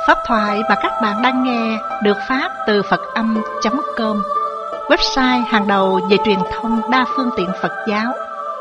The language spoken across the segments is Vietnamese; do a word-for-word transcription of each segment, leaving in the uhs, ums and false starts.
Pháp thoại mà các bạn đang nghe được phát từ Phật Âm chấm com, website hàng đầu về truyền thông đa phương tiện Phật giáo.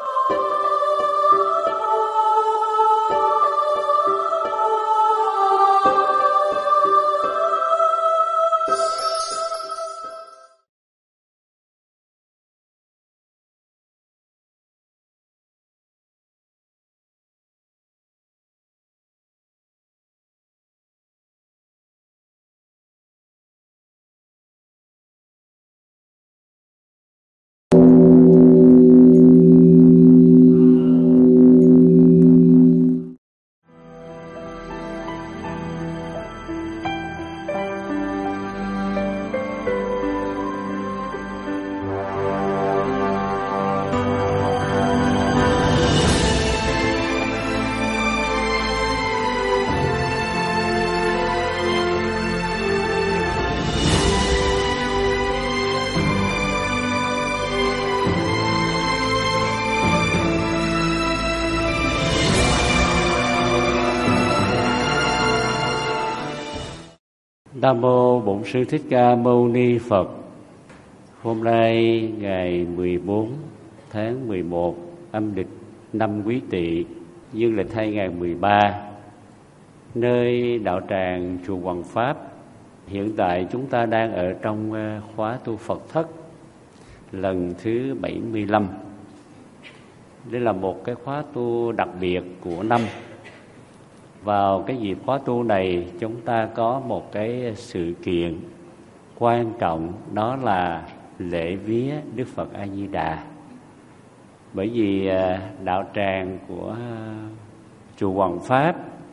Nam mô Bổn Sư Thích Ca Mâu Ni Phật. Hôm nay ngày mười bốn tháng mười một âm lịch năm Quý Tỵ, dương lịch hai nghìn mười ba, nơi đạo tràng chùa Hoằng Pháp. Hiện tại chúng ta đang ở trong khóa tu Phật thất lần thứ bảy mươi lăm. Đây là một cái khóa tu đặc biệt của năm. Vào cái dịp khóa tu này, chúng ta có một cái sự kiện quan trọng, đó là lễ vía Đức Phật A Di Đà. Bởi vì đạo tràng của chùa Hoằng Pháp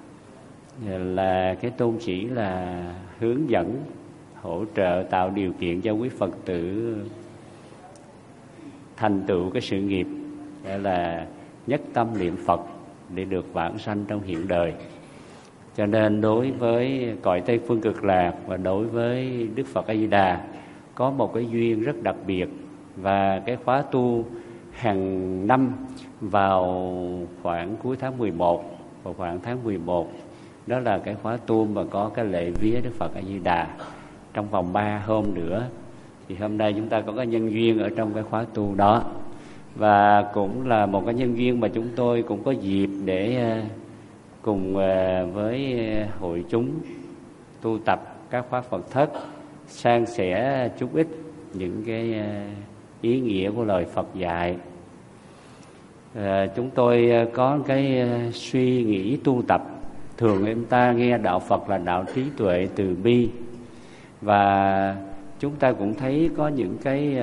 là cái tôn chỉ là hướng dẫn, hỗ trợ, tạo điều kiện cho quý Phật tử thành tựu cái sự nghiệp, gọi là nhất tâm niệm Phật để được vãng sanh trong hiện đời. Cho nên đối với cõi Tây Phương Cực Lạc và đối với Đức Phật A Di Đà có một cái duyên rất đặc biệt. Và cái khóa tu hàng năm vào khoảng cuối tháng mười một, vào khoảng tháng mười một, đó là cái khóa tu mà có cái lễ vía Đức Phật A Di Đà trong vòng ba hôm nữa. Thì hôm nay chúng ta có cái nhân duyên ở trong cái khóa tu đó, và cũng là một cái nhân duyên mà chúng tôi cũng có dịp để cùng với hội chúng tu tập các khóa Phật thất, san sẻ chút ít những cái ý nghĩa của lời Phật dạy. À, chúng tôi có cái suy nghĩ tu tập. Thường em ta nghe đạo Phật là đạo trí tuệ từ bi, và chúng ta cũng thấy có những cái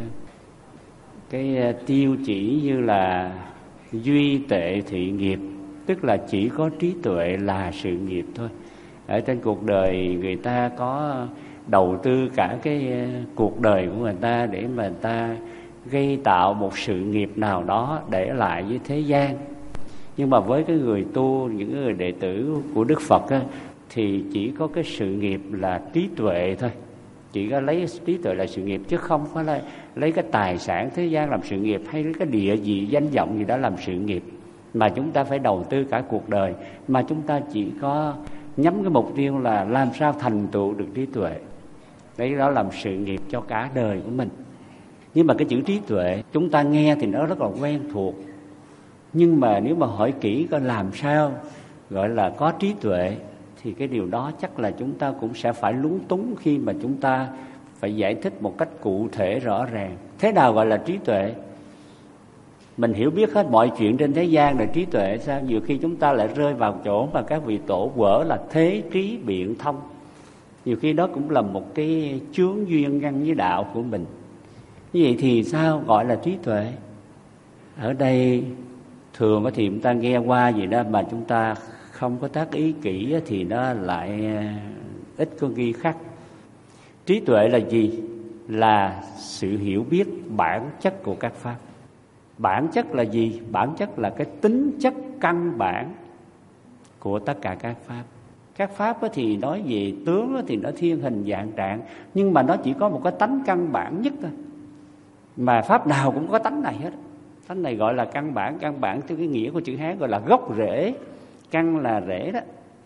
cái tiêu chỉ như là duy tệ thị nghiệp, tức là chỉ có trí tuệ là sự nghiệp thôi. Ở trên cuộc đời người ta có đầu tư cả cái cuộc đời của người ta để mà người ta gây tạo một sự nghiệp nào đó để lại với thế gian. Nhưng mà với cái người tu, những người đệ tử của Đức Phật á, thì chỉ có cái sự nghiệp là trí tuệ thôi. Chỉ có lấy trí tuệ là sự nghiệp, chứ không phải là lấy cái tài sản thế gian làm sự nghiệp, hay lấy cái địa vị danh vọng gì đó làm sự nghiệp. Mà chúng ta phải đầu tư cả cuộc đời, mà chúng ta chỉ có nhắm cái mục tiêu là làm sao thành tựu được trí tuệ. Đấy, đó làm sự nghiệp cho cả đời của mình. Nhưng mà cái chữ trí tuệ chúng ta nghe thì nó rất là quen thuộc, nhưng mà nếu mà hỏi kỹ coi làm sao gọi là có trí tuệ, thì cái điều đó chắc là chúng ta cũng sẽ phải lúng túng khi mà chúng ta phải giải thích một cách cụ thể rõ ràng. Thế nào gọi là trí tuệ? Mình hiểu biết hết mọi chuyện trên thế gian là trí tuệ sao? Nhiều khi chúng ta lại rơi vào chỗ mà các vị tổ quở là thế trí biện thông. Nhiều khi đó cũng là một cái chướng duyên ngăn với đạo của mình. Như vậy thì sao gọi là trí tuệ? Ở đây thường thì chúng ta nghe qua gì đó mà chúng ta không có tác ý kỹ thì nó lại ít có ghi khắc. Trí tuệ là gì? Là sự hiểu biết bản chất của các pháp. Bản chất là gì? Bản chất là cái tính chất căn bản của tất cả các pháp. Các pháp thì nói về tướng thì nó thiên hình dạng trạng, nhưng mà nó chỉ có một cái tánh căn bản nhất thôi. Mà pháp nào cũng có tánh này hết. Tánh này gọi là căn bản. Căn bản theo cái nghĩa của chữ Hán gọi là gốc rễ. Căn là rễ đó.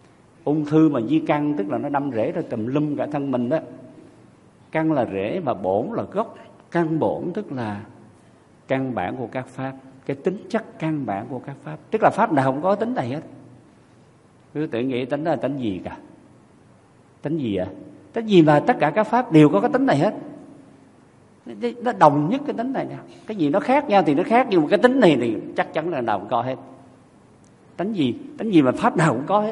Ung thư mà di căn tức là nó đâm rễ ra tùm lum cả thân mình đó. Căn là rễ mà bổn là gốc. Căn bổn tức là căn bản của các pháp, cái tính chất căn bản của các pháp. Tức là pháp nào không có tính này hết. Cứ tự nghĩ tính đó là tính gì cả. Tính gì ạ? À? Tính gì mà tất cả các pháp đều có cái tính này hết. Nó đồng nhất cái tính này nè. Cái gì nó khác nhau thì nó khác, nhưng mà cái tính này thì chắc chắn là nào cũng có hết. Tính gì? Tính gì mà pháp nào cũng có hết.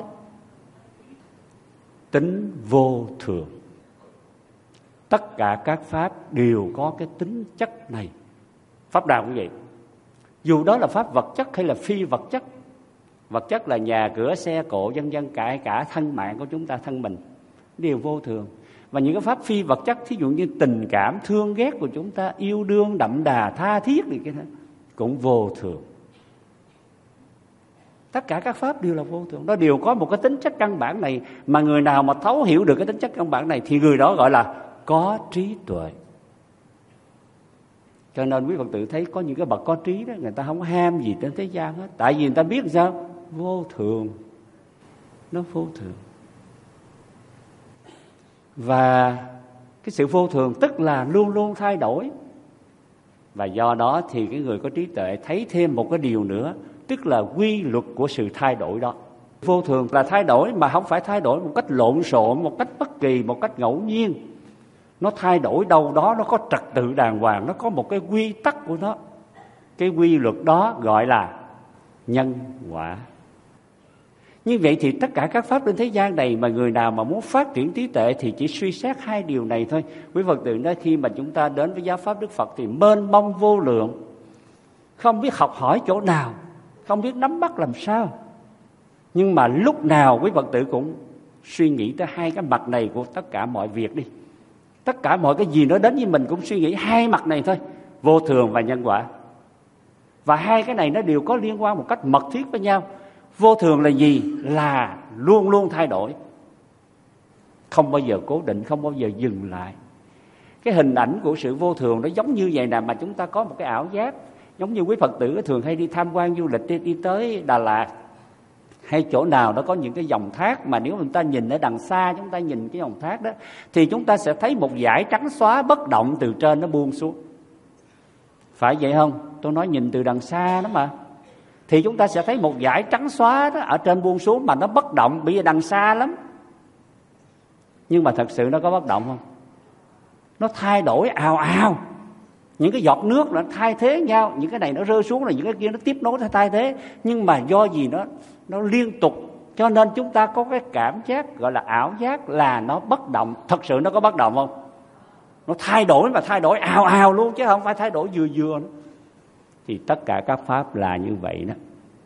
Tính vô thường. Tất cả các pháp đều có cái tính chất này. Pháp nào cũng vậy. Dù đó là pháp vật chất hay là phi vật chất. Vật chất là nhà, cửa, xe, cộ, vân vân, cả cả thân mạng của chúng ta, thân mình đều vô thường. Và những cái pháp phi vật chất, thí dụ như tình cảm, thương ghét của chúng ta, yêu đương, đậm đà, tha thiết thì cái đó cũng vô thường. Tất cả các pháp đều là vô thường. Nó đều có một cái tính chất căn bản này. Mà người nào mà thấu hiểu được cái tính chất căn bản này thì người đó gọi là có trí tuệ. Cho nên quý Phật tử thấy có những cái bậc có trí đó, người ta không ham gì trên thế gian hết. Tại vì người ta biết sao? Vô thường. Nó vô thường. Và cái sự vô thường tức là luôn luôn thay đổi. Và do đó thì cái người có trí tuệ thấy thêm một cái điều nữa, tức là quy luật của sự thay đổi đó. Vô thường là thay đổi mà không phải thay đổi một cách lộn xộn, một cách bất kỳ, một cách ngẫu nhiên. Nó thay đổi đâu đó, nó có trật tự đàng hoàng, nó có một cái quy tắc của nó. Cái quy luật đó gọi là nhân quả. Như vậy thì tất cả các pháp trên thế gian này mà người nào mà muốn phát triển trí tuệ thì chỉ suy xét hai điều này thôi. Quý Phật tử nói khi mà chúng ta đến với giáo pháp Đức Phật thì mênh mông vô lượng, không biết học hỏi chỗ nào, không biết nắm bắt làm sao. Nhưng mà lúc nào quý Phật tử cũng suy nghĩ tới hai cái mặt này của tất cả mọi việc đi. Tất cả mọi cái gì nó đến với mình cũng suy nghĩ hai mặt này thôi, vô thường và nhân quả. Và hai cái này nó đều có liên quan một cách mật thiết với nhau. Vô thường là gì? Là luôn luôn thay đổi, không bao giờ cố định, không bao giờ dừng lại. Cái hình ảnh của sự vô thường nó giống như vậy nè, mà chúng ta có một cái ảo giác. Giống như quý Phật tử thường hay đi tham quan du lịch, đi, đi tới Đà Lạt hay chỗ nào đó có những cái dòng thác, mà nếu chúng ta nhìn ở đằng xa, chúng ta nhìn cái dòng thác đó thì chúng ta sẽ thấy một dải trắng xóa bất động từ trên nó buông xuống. Phải vậy không? Tôi nói nhìn từ đằng xa đó mà. Thì chúng ta sẽ thấy một dải trắng xóa đó ở trên buông xuống mà nó bất động, bởi vì đằng xa lắm. Nhưng mà thật sự nó có bất động không? Nó thay đổi ào ào. Những cái giọt nước nó thay thế nhau, những cái này nó rơi xuống rồi những cái kia nó tiếp nối, nó thay thế. Nhưng mà do gì nó nó liên tục, cho nên chúng ta có cái cảm giác gọi là ảo giác là nó bất động. Thật sự nó có bất động không? Nó thay đổi mà thay đổi ào ào luôn, chứ không phải thay đổi vừa vừa nữa. Thì tất cả các pháp là như vậy đó.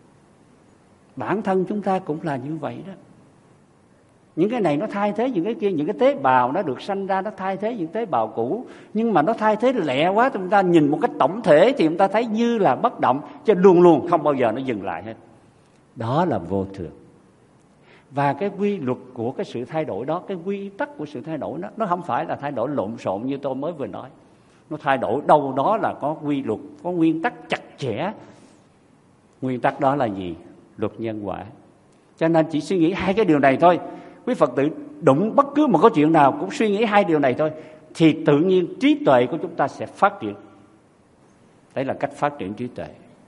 Bản thân chúng ta cũng là như vậy đó. Những cái này nó thay thế những cái kia, những cái tế bào nó được sanh ra nó thay thế những tế bào cũ, nhưng mà nó thay thế lẹ quá, chúng ta nhìn một cách tổng thể thì chúng ta thấy như là bất động, chứ luôn luôn không bao giờ nó dừng lại hết. Đó là vô thường. Và cái quy luật của cái sự thay đổi đó, cái quy tắc của sự thay đổi đó, nó không phải là thay đổi lộn xộn như tôi mới vừa nói. Nó thay đổi đâu đó là có quy luật, có nguyên tắc chặt chẽ. Nguyên tắc đó là gì? Luật nhân quả. Cho nên chỉ suy nghĩ hai cái điều này thôi. Quý Phật tử đụng bất cứ một cái chuyện nào cũng suy nghĩ hai điều này thôi, thì tự nhiên trí tuệ của chúng ta sẽ phát triển. Đấy là cách phát triển trí tuệ.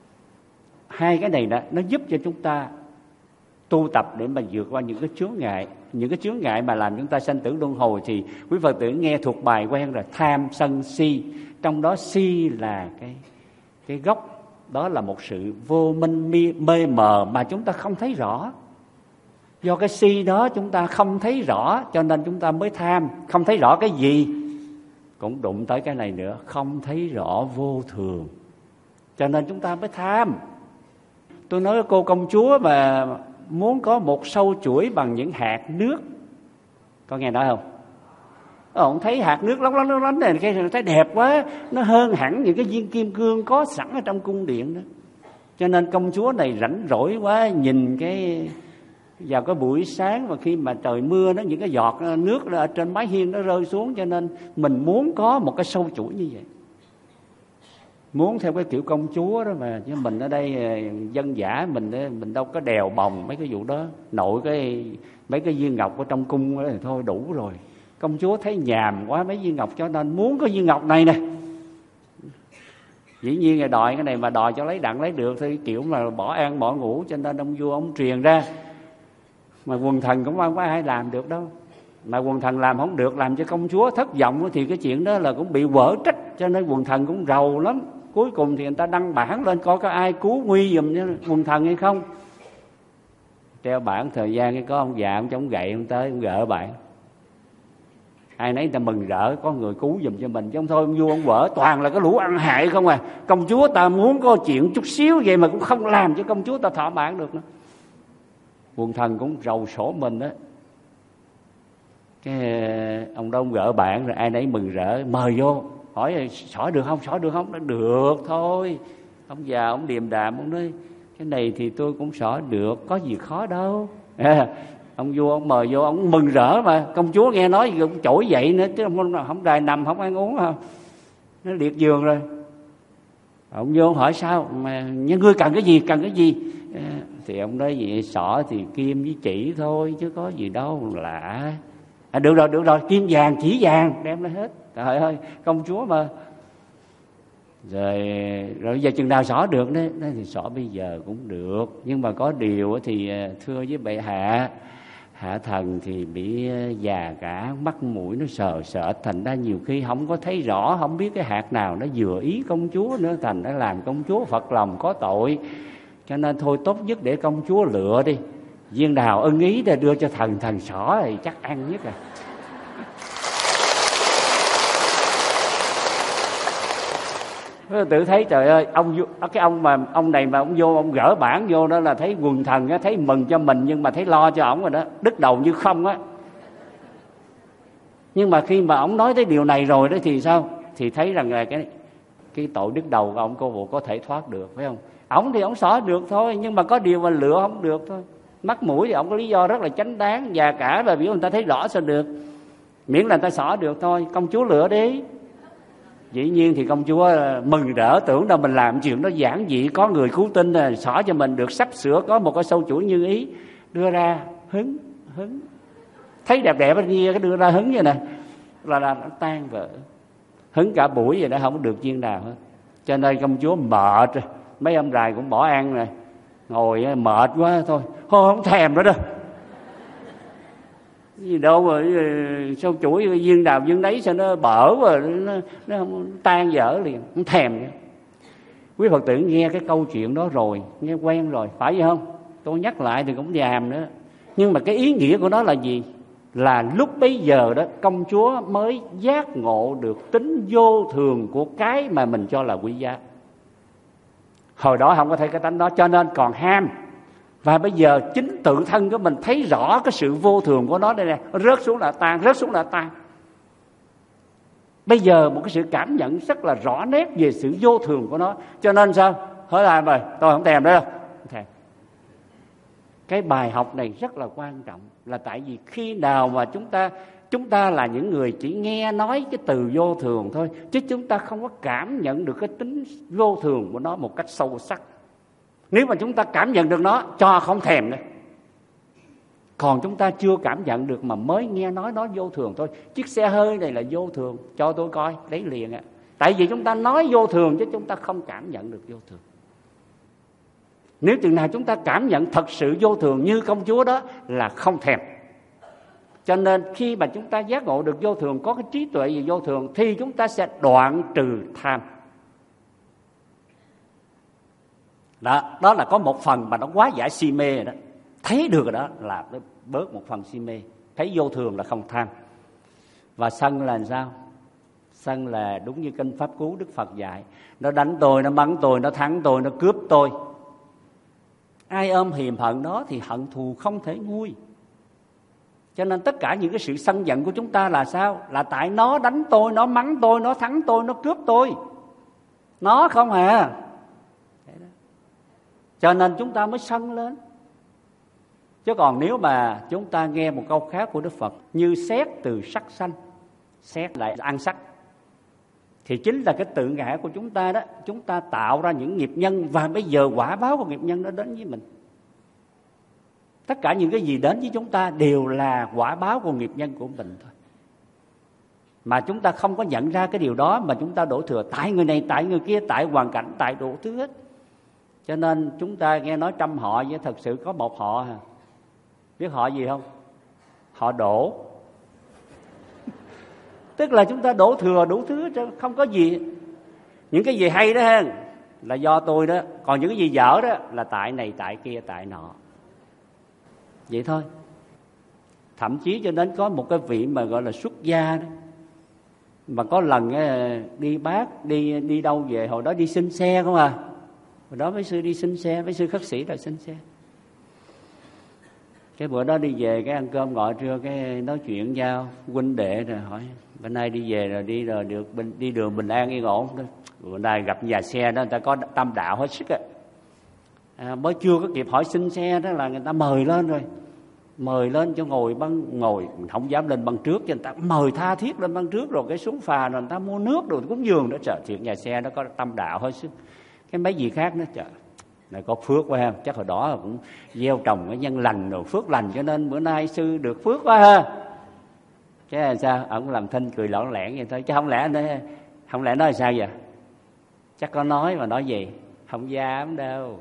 Hai cái này đó, nó giúp cho chúng ta tu tập để mà vượt qua những cái chướng ngại. Những cái chướng ngại mà làm chúng ta sanh tử luân hồi thì quý Phật tử nghe thuộc bài quen rồi. Tham, sân, si. Trong đó si là cái, cái gốc. Đó là một sự vô minh mê, mê mờ mà chúng ta không thấy rõ. Do cái si đó chúng ta không thấy rõ, cho nên chúng ta mới tham. Không thấy rõ cái gì? Cũng đụng tới cái này nữa. Không thấy rõ vô thường, cho nên chúng ta mới tham. Tôi nói cô công chúa mà muốn có một sâu chuỗi bằng những hạt nước, có nghe nói không? Ông thấy hạt nước lóng lánh lóng lánh này, cái thấy đẹp quá, nó hơn hẳn những cái viên kim cương có sẵn ở trong cung điện đó. Cho nên công chúa này rảnh rỗi quá, nhìn cái vào cái buổi sáng mà khi mà trời mưa đó, những cái giọt nước ở trên mái hiên nó rơi xuống, cho nên mình muốn có một cái sâu chuỗi như vậy. muốn theo cái kiểu công chúa đó mà, chứ mình ở đây dân dã mình mình đâu có đèo bồng mấy cái vụ đó. Nội cái mấy cái viên ngọc ở trong cung đó thì thôi đủ rồi. Công chúa thấy nhàm quá mấy viên ngọc, cho nên muốn có viên ngọc này nè. Dĩ nhiên là đòi cái này mà đòi cho lấy đặng lấy được thì kiểu mà bỏ ăn bỏ ngủ, cho nên ông vua ông truyền ra. Mà quần thần cũng không có ai làm được đâu. Mà quần thần làm không được, làm cho công chúa thất vọng thì cái chuyện đó là cũng bị quở trách, cho nên quần thần cũng rầu lắm. Cuối cùng thì người ta đăng bản lên coi có ai cứu nguy giùm cho quần thần hay không. Treo bản thời gian cái có ông già ông chống gậy ông tới ông gỡ bản. Ai nấy người ta mừng rỡ có người cứu giùm cho mình, chứ không thôi ông vua ông quở toàn là cái lũ ăn hại không à. Công chúa ta muốn có chuyện chút xíu vậy mà cũng không làm cho công chúa ta thỏa mãn được nữa. Quần thần cũng rầu sổ mình đó. Cái ông đó ông gỡ bản rồi ai nấy mừng rỡ mời vô, hỏi xỏ được không, xỏ được không? Nó được thôi. Ông già ông điềm đạm ông nói cái này thì tôi cũng xỏ được, có gì khó đâu. À, ông vua ông mời vô, ông mừng rỡ mà. Công chúa nghe nói gì cũng trỗi dậy nữa, chứ không, không đài nằm không ăn uống không, nó liệt giường rồi. Ông vô hỏi sao mà những ngươi cần cái gì, cần cái gì? À, thì ông nói vậy xỏ thì kim với chỉ thôi chứ có gì đâu lạ. À, được rồi, được rồi, kim vàng, chỉ vàng, đem lên hết. Trời ơi, công chúa mà. Rồi, rồi giờ chừng nào xỏ được đó, đó thì xỏ bây giờ cũng được. Nhưng mà có điều thì thưa với bệ hạ, hạ thần thì bị già cả, mắt mũi nó sờ sợ, thành ra nhiều khi không có thấy rõ, không biết cái hạt nào nó vừa ý công chúa nữa, thành ra làm công chúa phật lòng có tội. Cho nên thôi tốt nhất để công chúa lựa đi, viên đào ưng ý để đưa cho thần, thần xỏ thì chắc ăn nhất à. Tự thấy trời ơi, ông cái ông mà ông này mà ông vô ông gỡ bản vô đó là thấy quần thần á, thấy mừng cho mình nhưng mà thấy lo cho ổng rồi đó, đứt đầu như không á. Nhưng mà khi mà ổng nói tới điều này rồi đó thì sao? Thì thấy rằng là cái cái tội đứt đầu của ổng cô bộ có thể thoát được, phải không? Ổng thì ổng xỏ được thôi, nhưng mà có điều mà lựa không được thôi. Mắt mũi thì ổng có lý do rất là chánh đáng, già cả và biểu người ta thấy rõ sao được. Miễn là người ta xỏ được thôi, công chúa lựa đi. Dĩ nhiên thì công chúa mừng rỡ, tưởng đâu mình làm chuyện đó giản dị, có người cứu tinh xỏ cho mình được, sắp sửa có một cái sâu chuỗi như ý, đưa ra hứng hứng thấy đẹp đẹp cái đưa ra hứng vậy nè, là là nó tan vỡ, hứng cả buổi vậy đó không được viên nào hết. Cho nên công chúa mệt rồi, mấy ông rài cũng bỏ ăn rồi, ngồi mệt quá thôi, thôi không thèm nữa đâu. Gì đâu mà sao chuỗi viên đào viên đấy sao nó bở rồi nó, nó không tan dở liền, không thèm nữa. Quý Phật tử nghe cái câu chuyện đó rồi, nghe quen rồi, phải vậy không? Tôi nhắc lại thì cũng dàm nữa. Nhưng mà cái ý nghĩa của nó là gì? Là lúc bấy giờ đó công chúa mới giác ngộ được tính vô thường của cái mà mình cho là quý giá. Hồi đó không có thấy cái tánh đó, cho nên còn ham. Và bây giờ chính tự thân của mình thấy rõ cái sự vô thường của nó đây nè, rớt xuống là tan, rớt xuống là tan. Bây giờ một cái sự cảm nhận rất là rõ nét về sự vô thường của nó. Cho nên sao? Hỏi làm rồi, tôi không thèm nữa đâu. Không thèm. Cái bài học này rất là quan trọng, là tại vì khi nào mà chúng ta chúng ta là những người chỉ nghe nói cái từ vô thường thôi, chứ chúng ta không có cảm nhận được cái tính vô thường của nó một cách sâu sắc. Nếu mà chúng ta cảm nhận được nó, cho không thèm nữa. Còn chúng ta chưa cảm nhận được mà mới nghe nói nó vô thường thôi. Chiếc xe hơi này là vô thường, cho tôi coi, lấy liền ạ. À. Tại vì chúng ta nói vô thường chứ chúng ta không cảm nhận được vô thường. Nếu chừng nào chúng ta cảm nhận thật sự vô thường như công chúa đó là không thèm. Cho nên khi mà chúng ta giác ngộ được vô thường, có cái trí tuệ về vô thường, thì chúng ta sẽ đoạn trừ tham. Đó, đó là có một phần mà nó quá giải si mê rồi đó. Thấy được rồi đó là bớt một phần si mê. Thấy vô thường là không tham. Và sân là làm sao? Sân là đúng như kinh Pháp Cú Đức Phật dạy, nó đánh tôi, nó bắn tôi, nó thắng tôi, nó cướp tôi. Ai ôm hiềm hận đó thì hận thù không thể nguôi. Cho nên tất cả những cái sự sân giận của chúng ta là sao? Là tại nó đánh tôi, nó mắng tôi, nó thắng tôi, nó cướp tôi. Nó không à. Cho nên chúng ta mới sân lên. Chứ còn nếu mà chúng ta nghe một câu khác của Đức Phật, như xét từ sắc sanh, xét lại ăn sắc, thì chính là cái tự ngã của chúng ta đó. Chúng ta tạo ra những nghiệp nhân, và bây giờ quả báo của nghiệp nhân đó đến với mình. Tất cả những cái gì đến với chúng ta đều là quả báo của nghiệp nhân của mình thôi. Mà chúng ta không có nhận ra cái điều đó, mà chúng ta đổ thừa tại người này, tại người kia, tại hoàn cảnh, tại đủ thứ hết. Cho nên chúng ta nghe nói trăm họ, nhưng thật sự có một họ hả? Biết họ gì không? Họ đổ. Tức là chúng ta đổ thừa đủ thứ, không có gì. Những cái gì hay đó ha, là do tôi đó. Còn những cái gì dở đó là tại này, tại kia, tại nọ. Vậy thôi. Thậm chí cho đến có một cái vị mà gọi là xuất gia đó, mà có lần đi bác đi đi đâu về, hồi đó đi xin xe không à. Hồi đó mấy sư đi xin xe, mấy sư khất sĩ là xin xe. Cái bữa đó đi về, cái ăn cơm gọi trưa, cái nói chuyện giao huynh đệ, rồi hỏi bữa nay đi về rồi, đi rồi được đi đường bình an yên ổn đó. Bữa nay gặp nhà xe đó, người ta có tâm đạo hết sức á. À, mới chưa có kịp hỏi xin xe đó là người ta mời lên rồi. Mời lên cho ngồi băng, ngồi không dám lên băng trước, cho người ta mời tha thiết lên băng trước, rồi cái xuống phà rồi người ta mua nước rồi cúng dường đó. Trời, thiệt nhà xe nó có tâm đạo hết sức. Cái mấy gì khác nữa, trời này có phước quá ha, chắc hồi đó cũng gieo trồng cái nhân lành rồi phước lành, cho nên bữa nay sư được phước quá ha. Cái là sao? Ông làm thinh cười lõn lẻn vậy thôi, chứ không lẽ nói, không lẽ nói là sao vậy? Chắc có nói mà nói gì? Không dám đâu.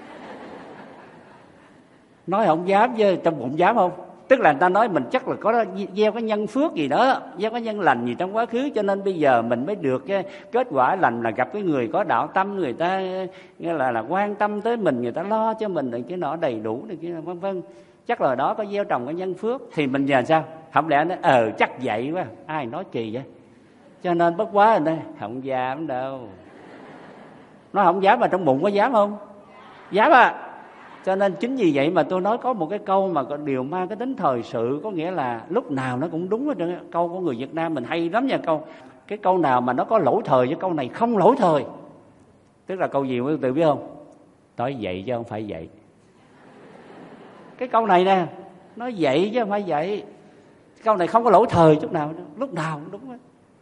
Nói không dám chứ trong bụng dám không? Tức là người ta nói mình chắc là có gieo cái nhân phước gì đó, gieo cái nhân lành gì trong quá khứ, cho nên bây giờ mình mới được cái kết quả lành là gặp cái người có đạo tâm, người ta nghe là là quan tâm tới mình, người ta lo cho mình được cái nọ đầy đủ được cái vân vân. Chắc là đó có gieo trồng cái nhân phước, thì mình giờ sao? Không lẽ nói ờ chắc vậy quá, ai nói kỳ vậy? Cho nên bất quá rồi đây, không dám đâu. Nó không dám mà trong bụng có dám không? Dám à. Cho nên chính vì vậy mà tôi nói có một cái câu mà điều mang cái tính thời sự, có nghĩa là lúc nào nó cũng đúng hết trơn. Câu của người Việt Nam mình hay lắm nha. Câu cái câu nào mà nó có lỗi thời, với câu này không lỗi thời. Tức là câu gì quý vị biết không? Nói vậy chứ không phải vậy. Cái câu này nè, nói vậy chứ không phải vậy. Câu này không có lỗi thời chút nào, lúc nào cũng đúng hết.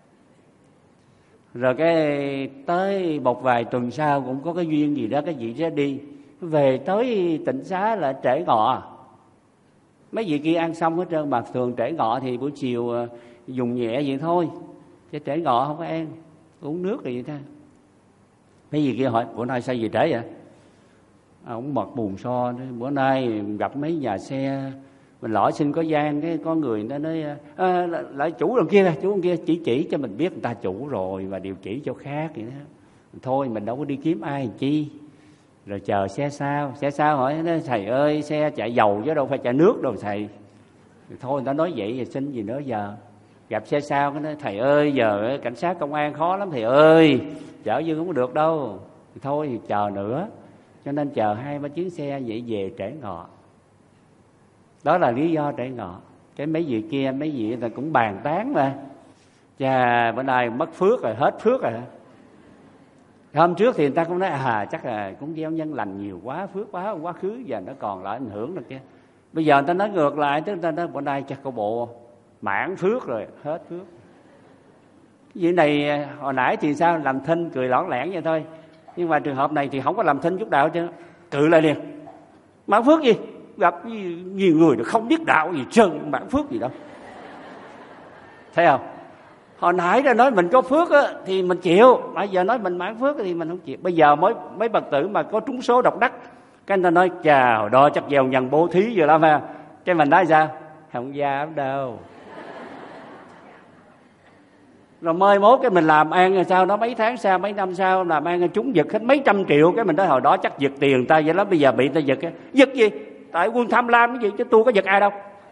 Rồi cái tới một vài tuần sau cũng có cái duyên gì đó, cái vị đó đi về tới Tịnh Xá là trễ ngọ. Mấy vị kia ăn xong hết trơn, mà thường trễ ngọ thì buổi chiều dùng nhẹ vậy thôi, chứ trễ ngọ không có ăn, uống nước rồi vậy thôi. Mấy vị kia hỏi bữa nay sao gì trễ vậy? À, ông mật buồn so, bữa nay gặp mấy nhà xe mình lỡ xin có gian, cái có người nó nói à, lại chủ đằng kia, chủ đằng kia chỉ chỉ cho mình biết người ta chủ rồi và điều chỉ chỗ khác vậy đó. Thôi mình đâu có đi kiếm ai chi. Rồi chờ xe sao, xe sao hỏi nó, thầy ơi xe chạy dầu chứ đâu phải chạy nước đâu thầy. Thôi người ta nói vậy thì xin gì nữa giờ. Gặp xe sao cái nói thầy ơi giờ cảnh sát công an khó lắm thầy ơi, chở dương không có được đâu. Thì thôi thì chờ nữa. Cho nên chờ hai ba chuyến xe vậy về trễ ngọ. Đó là lý do trễ ngọ. Cái mấy vị kia, mấy vị là cũng bàn tán mà. Chà bữa nay mất phước rồi, hết phước rồi. Hôm trước thì người ta cũng nói à chắc là cũng gieo nhân lành nhiều quá, phước quá quá khứ, giờ nó còn lại ảnh hưởng được kia. Bây giờ người ta nói ngược lại, tức là nói bữa nay chắc có bộ mãn phước rồi, hết phước. Cái gì này hồi nãy thì sao, làm thinh cười lõn lẻn vậy thôi. Nhưng mà trường hợp này thì không có làm thinh chút đạo chứ, cự lại liền. Mãn phước gì? Gặp nhiều người không biết đạo gì trơn, mãn phước gì đâu. Thấy không? Hồi nãy ra nói mình có phước á, thì mình chịu, bây giờ nói mình mãn phước thì mình không chịu. Bây giờ mới mấy bậc tử mà có trúng số độc đắc, cái người ta nói chà hồi đó chắc gieo nhân bố thí rồi lắm ha. Cái mình nói sao? Không dám đâu. Rồi mới mốt cái mình làm ăn rồi sao đó, mấy tháng sau mấy năm sau làm ăn trúng giật hết mấy trăm triệu, cái mình nói hồi đó chắc giật tiền ta vậy lắm, bây giờ bị ta giật. Giật gì? Tại quân tham lam cái gì chứ tôi có giật ai đâu.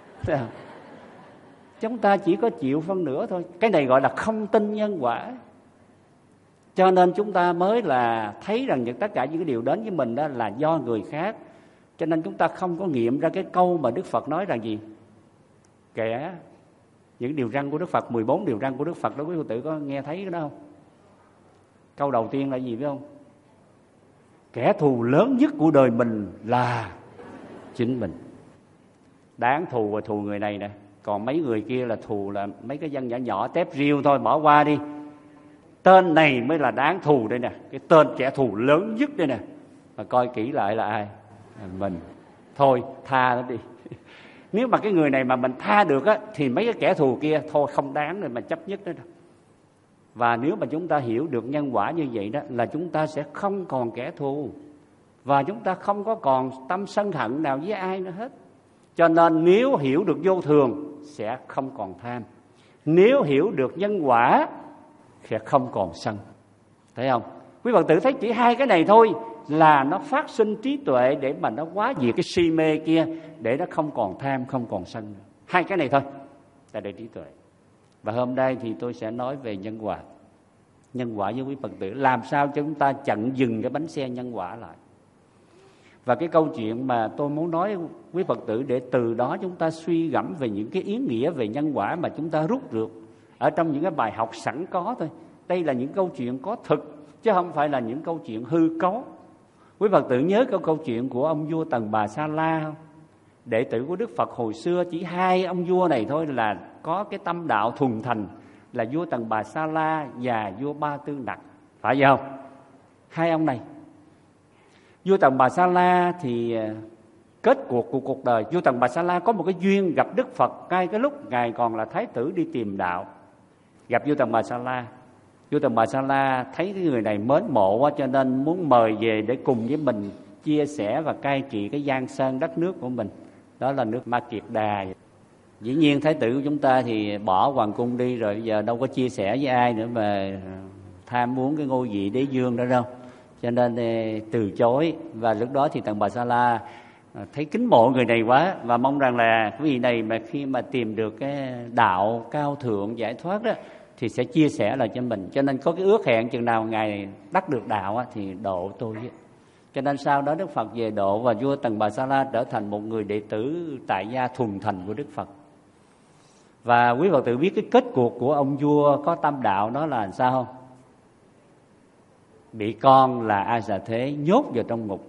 Chúng ta chỉ có chịu phân nửa thôi. Cái này gọi là không tin nhân quả. Cho nên chúng ta mới là thấy rằng tất cả những cái điều đến với mình đó là do người khác. Cho nên chúng ta không có nghiệm ra cái câu mà Đức Phật nói rằng gì? Kẻ những điều răn của Đức Phật, mười bốn điều răn của Đức Phật đó, quý vị tự có nghe thấy cái đó không? Câu đầu tiên là gì biết không? Kẻ thù lớn nhất của đời mình là chính mình. Đáng thù và thù người này nè. Còn mấy người kia là thù là mấy cái dân nhỏ nhỏ tép riêu thôi, bỏ qua đi. tên này mới là đáng thù đây nè, cái tên kẻ thù lớn nhất đây nè. Mà coi kỹ lại là ai? Là mình. Thôi tha nó đi. Nếu mà cái người này mà mình tha được á, thì mấy cái kẻ thù kia thôi không đáng rồi mà chấp nhất đó đâu. Và nếu mà chúng ta hiểu được nhân quả như vậy đó, là chúng ta sẽ không còn kẻ thù, và chúng ta không có còn tâm sân hận nào với ai nữa hết. Cho nên nếu hiểu được vô thường sẽ không còn tham, nếu hiểu được nhân quả sẽ không còn sân. Thấy không? Quý Phật tử thấy chỉ hai cái này thôi là nó phát sinh trí tuệ để mà nó hóa diệt cái si mê kia, để nó không còn tham, không còn sân nữa. Hai cái này thôi là để trí tuệ. Và hôm nay thì tôi sẽ nói về nhân quả. Nhân quả với quý Phật tử, làm sao cho chúng ta chặn dừng cái bánh xe nhân quả lại. Và cái câu chuyện mà tôi muốn nói quý Phật tử, để từ đó chúng ta suy gẫm về những cái ý nghĩa về nhân quả mà chúng ta rút được ở trong những cái bài học sẵn có thôi. Đây là những câu chuyện có thực, chứ không phải là những câu chuyện hư cấu. Quý Phật tử nhớ câu câu chuyện của ông vua Tần Bà Sa La không? Đệ tử của Đức Phật hồi xưa chỉ hai ông vua này thôi là có cái tâm đạo thuần thành, là vua Tần Bà Sa La và vua Ba Tư Nặc, phải không? Hai ông này. Vua Tần Bà Sa La thì kết cuộc của cuộc đời, vua Tần Bà Sa La có một cái duyên gặp Đức Phật ngay cái lúc ngài còn là thái tử đi tìm đạo. Gặp vua Tần Bà Sa La, vua Tần Bà Sa La thấy cái người này mến mộ quá, cho nên muốn mời về để cùng với mình chia sẻ và cai trị cái giang sơn đất nước của mình. Đó là nước Ma Kiệt Đà. Dĩ nhiên thái tử của chúng ta thì bỏ hoàng cung đi rồi, giờ đâu có chia sẻ với ai nữa mà tham muốn cái ngôi vị đế vương đó đâu. Cho nên từ chối. Và lúc đó thì Tần Bà Sa La thấy kính mộ người này quá, và mong rằng là cái vị này mà khi mà tìm được cái đạo cao thượng giải thoát đó thì sẽ chia sẻ lại cho mình. Cho nên có cái ước hẹn chừng nào ngài đắc được đạo á, thì độ tôi. Cho nên sau đó Đức Phật về độ, và vua Tần Bà Sa La trở thành một người đệ tử tại gia thuần thành của Đức Phật. Và quý Phật tử biết cái kết cuộc của ông vua có tâm đạo đó là sao không? Bị con là A Xà Thế nhốt vào trong ngục,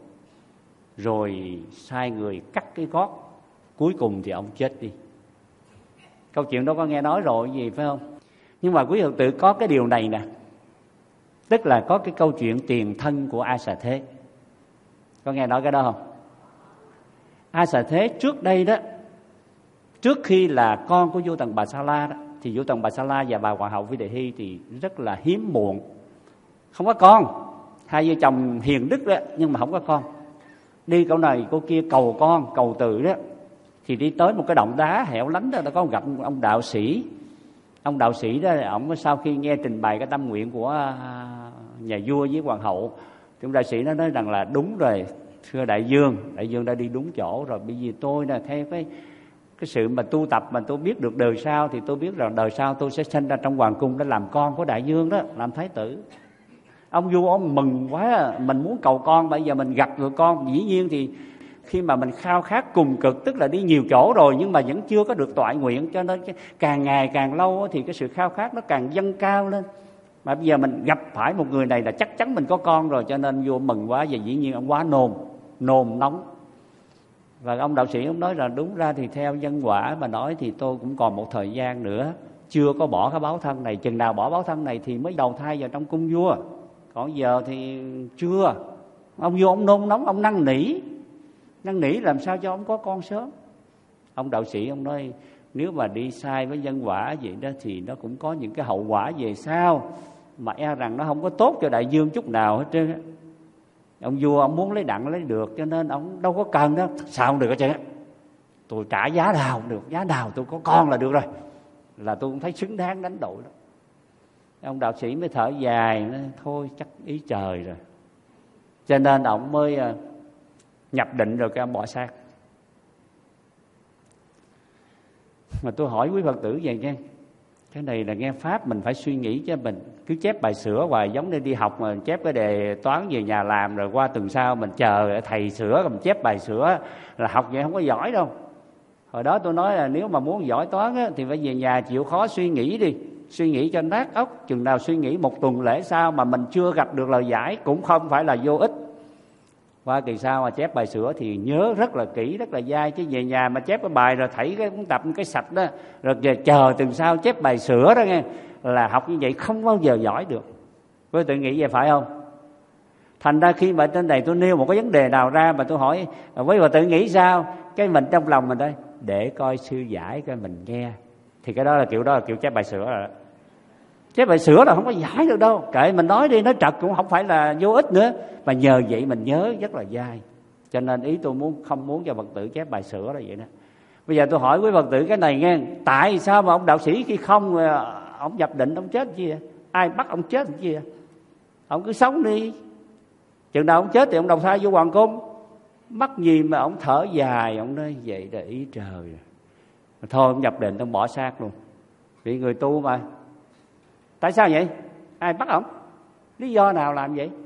rồi sai người cắt cái gót, cuối cùng thì ông chết đi. Câu chuyện đó có nghe nói rồi gì phải không? Nhưng mà quý Phật tử có cái điều này nè, tức là có cái câu chuyện tiền thân của A Xà Thế. Có nghe nói cái đó không? A Xà Thế trước đây đó, trước khi là con của vua Tần Bà Sa La đó, thì vua Tần Bà Sa La và bà hoàng hậu Vi Đề Hy thì rất là hiếm muộn, không có con. Hai vợ chồng hiền đức đó, nhưng mà không có con. Đi câu này cô kia cầu con, cầu từ đó, thì đi tới một cái động đá hẻo lánh đó, đã có gặp ông đạo sĩ. Ông đạo sĩ đó, ông sau khi nghe trình bày cái tâm nguyện của nhà vua với hoàng hậu, thì ông đạo sĩ nó nói rằng là đúng rồi, thưa đại vương, đại vương đã đi đúng chỗ rồi. Bởi vì tôi là theo cái cái sự mà tu tập mà tôi biết được đời sau, thì tôi biết rằng đời sau tôi sẽ sinh ra trong hoàng cung để làm con của đại vương đó, làm thái tử. Ông vua ông mừng quá, mình muốn cầu con, bây giờ mình gặp được con. Dĩ nhiên thì khi mà mình khao khát cùng cực, tức là đi nhiều chỗ rồi nhưng mà vẫn chưa có được toại nguyện, cho nên càng ngày càng lâu thì cái sự khao khát nó càng dâng cao lên. Mà bây giờ mình gặp phải một người này là chắc chắn mình có con rồi, cho nên vua mừng quá, và dĩ nhiên ông quá nôn, nôn nóng. Và ông đạo sĩ ông nói là đúng ra thì theo nhân quả mà nói thì tôi cũng còn một thời gian nữa, chưa có bỏ cái báo thân này. Chừng nào bỏ báo thân này thì mới đầu thai vào trong cung vua, còn giờ thì chưa. Ông vua ông nôn nóng, ông năn nỉ, năn nỉ làm sao cho ông có con sớm. Ông đạo sĩ ông nói nếu mà đi sai với nhân quả vậy đó thì nó cũng có những cái hậu quả về sau, mà e rằng nó không có tốt cho đại vương chút nào hết trơn á. Ông vua ông muốn lấy đặng lấy được, cho nên ông đâu có cần đó. Sao không được hết trơn á, tôi trả giá nào cũng được, giá nào tôi có con là được rồi, là tôi cũng thấy xứng đáng đánh đổi đó. Ông đạo sĩ mới thở dài, nói, thôi chắc ý trời rồi. Cho nên ông mới nhập định rồi cái ông bỏ xác. Mà tôi hỏi quý Phật tử vậy nghe, cái này là nghe pháp mình phải suy nghĩ, chứ mình cứ chép bài sửa hoài, giống như đi học mà chép cái đề toán về nhà làm rồi qua tuần sau mình chờ thầy sửa rồi mình chép bài sửa, là học vậy không có giỏi đâu. Hồi đó tôi nói là nếu mà muốn giỏi toán á, thì phải về nhà chịu khó suy nghĩ đi, suy nghĩ cho nát óc. Chừng nào suy nghĩ một tuần lễ sau mà mình chưa gặp được lời giải cũng không phải là vô ích. Qua kỳ sau mà chép bài sửa thì nhớ rất là kỹ, rất là dai. Chứ về nhà mà chép cái bài rồi thảy cái cuốn tập cái sạch đó, rồi về chờ tuần sau chép bài sửa đó nghe, là học như vậy không bao giờ giỏi được. Quý tự nghĩ vậy phải không? Thành ra khi mà trên này tôi nêu một cái vấn đề nào ra mà tôi hỏi quý Phật tử nghĩ sao, cái mình trong lòng mình đây để coi sư giải coi mình nghe, thì cái đó là kiểu đó là kiểu chép bài sửa rồi. Chép bài sửa là không có giải được đâu, kệ mình nói đi, nói trật cũng không phải là vô ích nữa, mà nhờ vậy mình nhớ rất là dai. Cho nên ý tôi muốn không muốn cho Phật tử chép bài sửa là vậy đó. Bây giờ tôi hỏi quý Phật tử cái này nghe, tại sao mà ông đạo sĩ khi không ông nhập định ông chết chi vậy? Ai bắt ông chết chi vậy? Ông cứ sống đi, chừng nào ông chết thì ông đầu thai vô hoàng cung. Mắc gì mà ông thở dài, ông nói vậy là ý trời. Thôi ông nhập định ông bỏ xác luôn, vì người tu mà. Tại sao vậy? Ai bắt ông? Lý do nào làm vậy?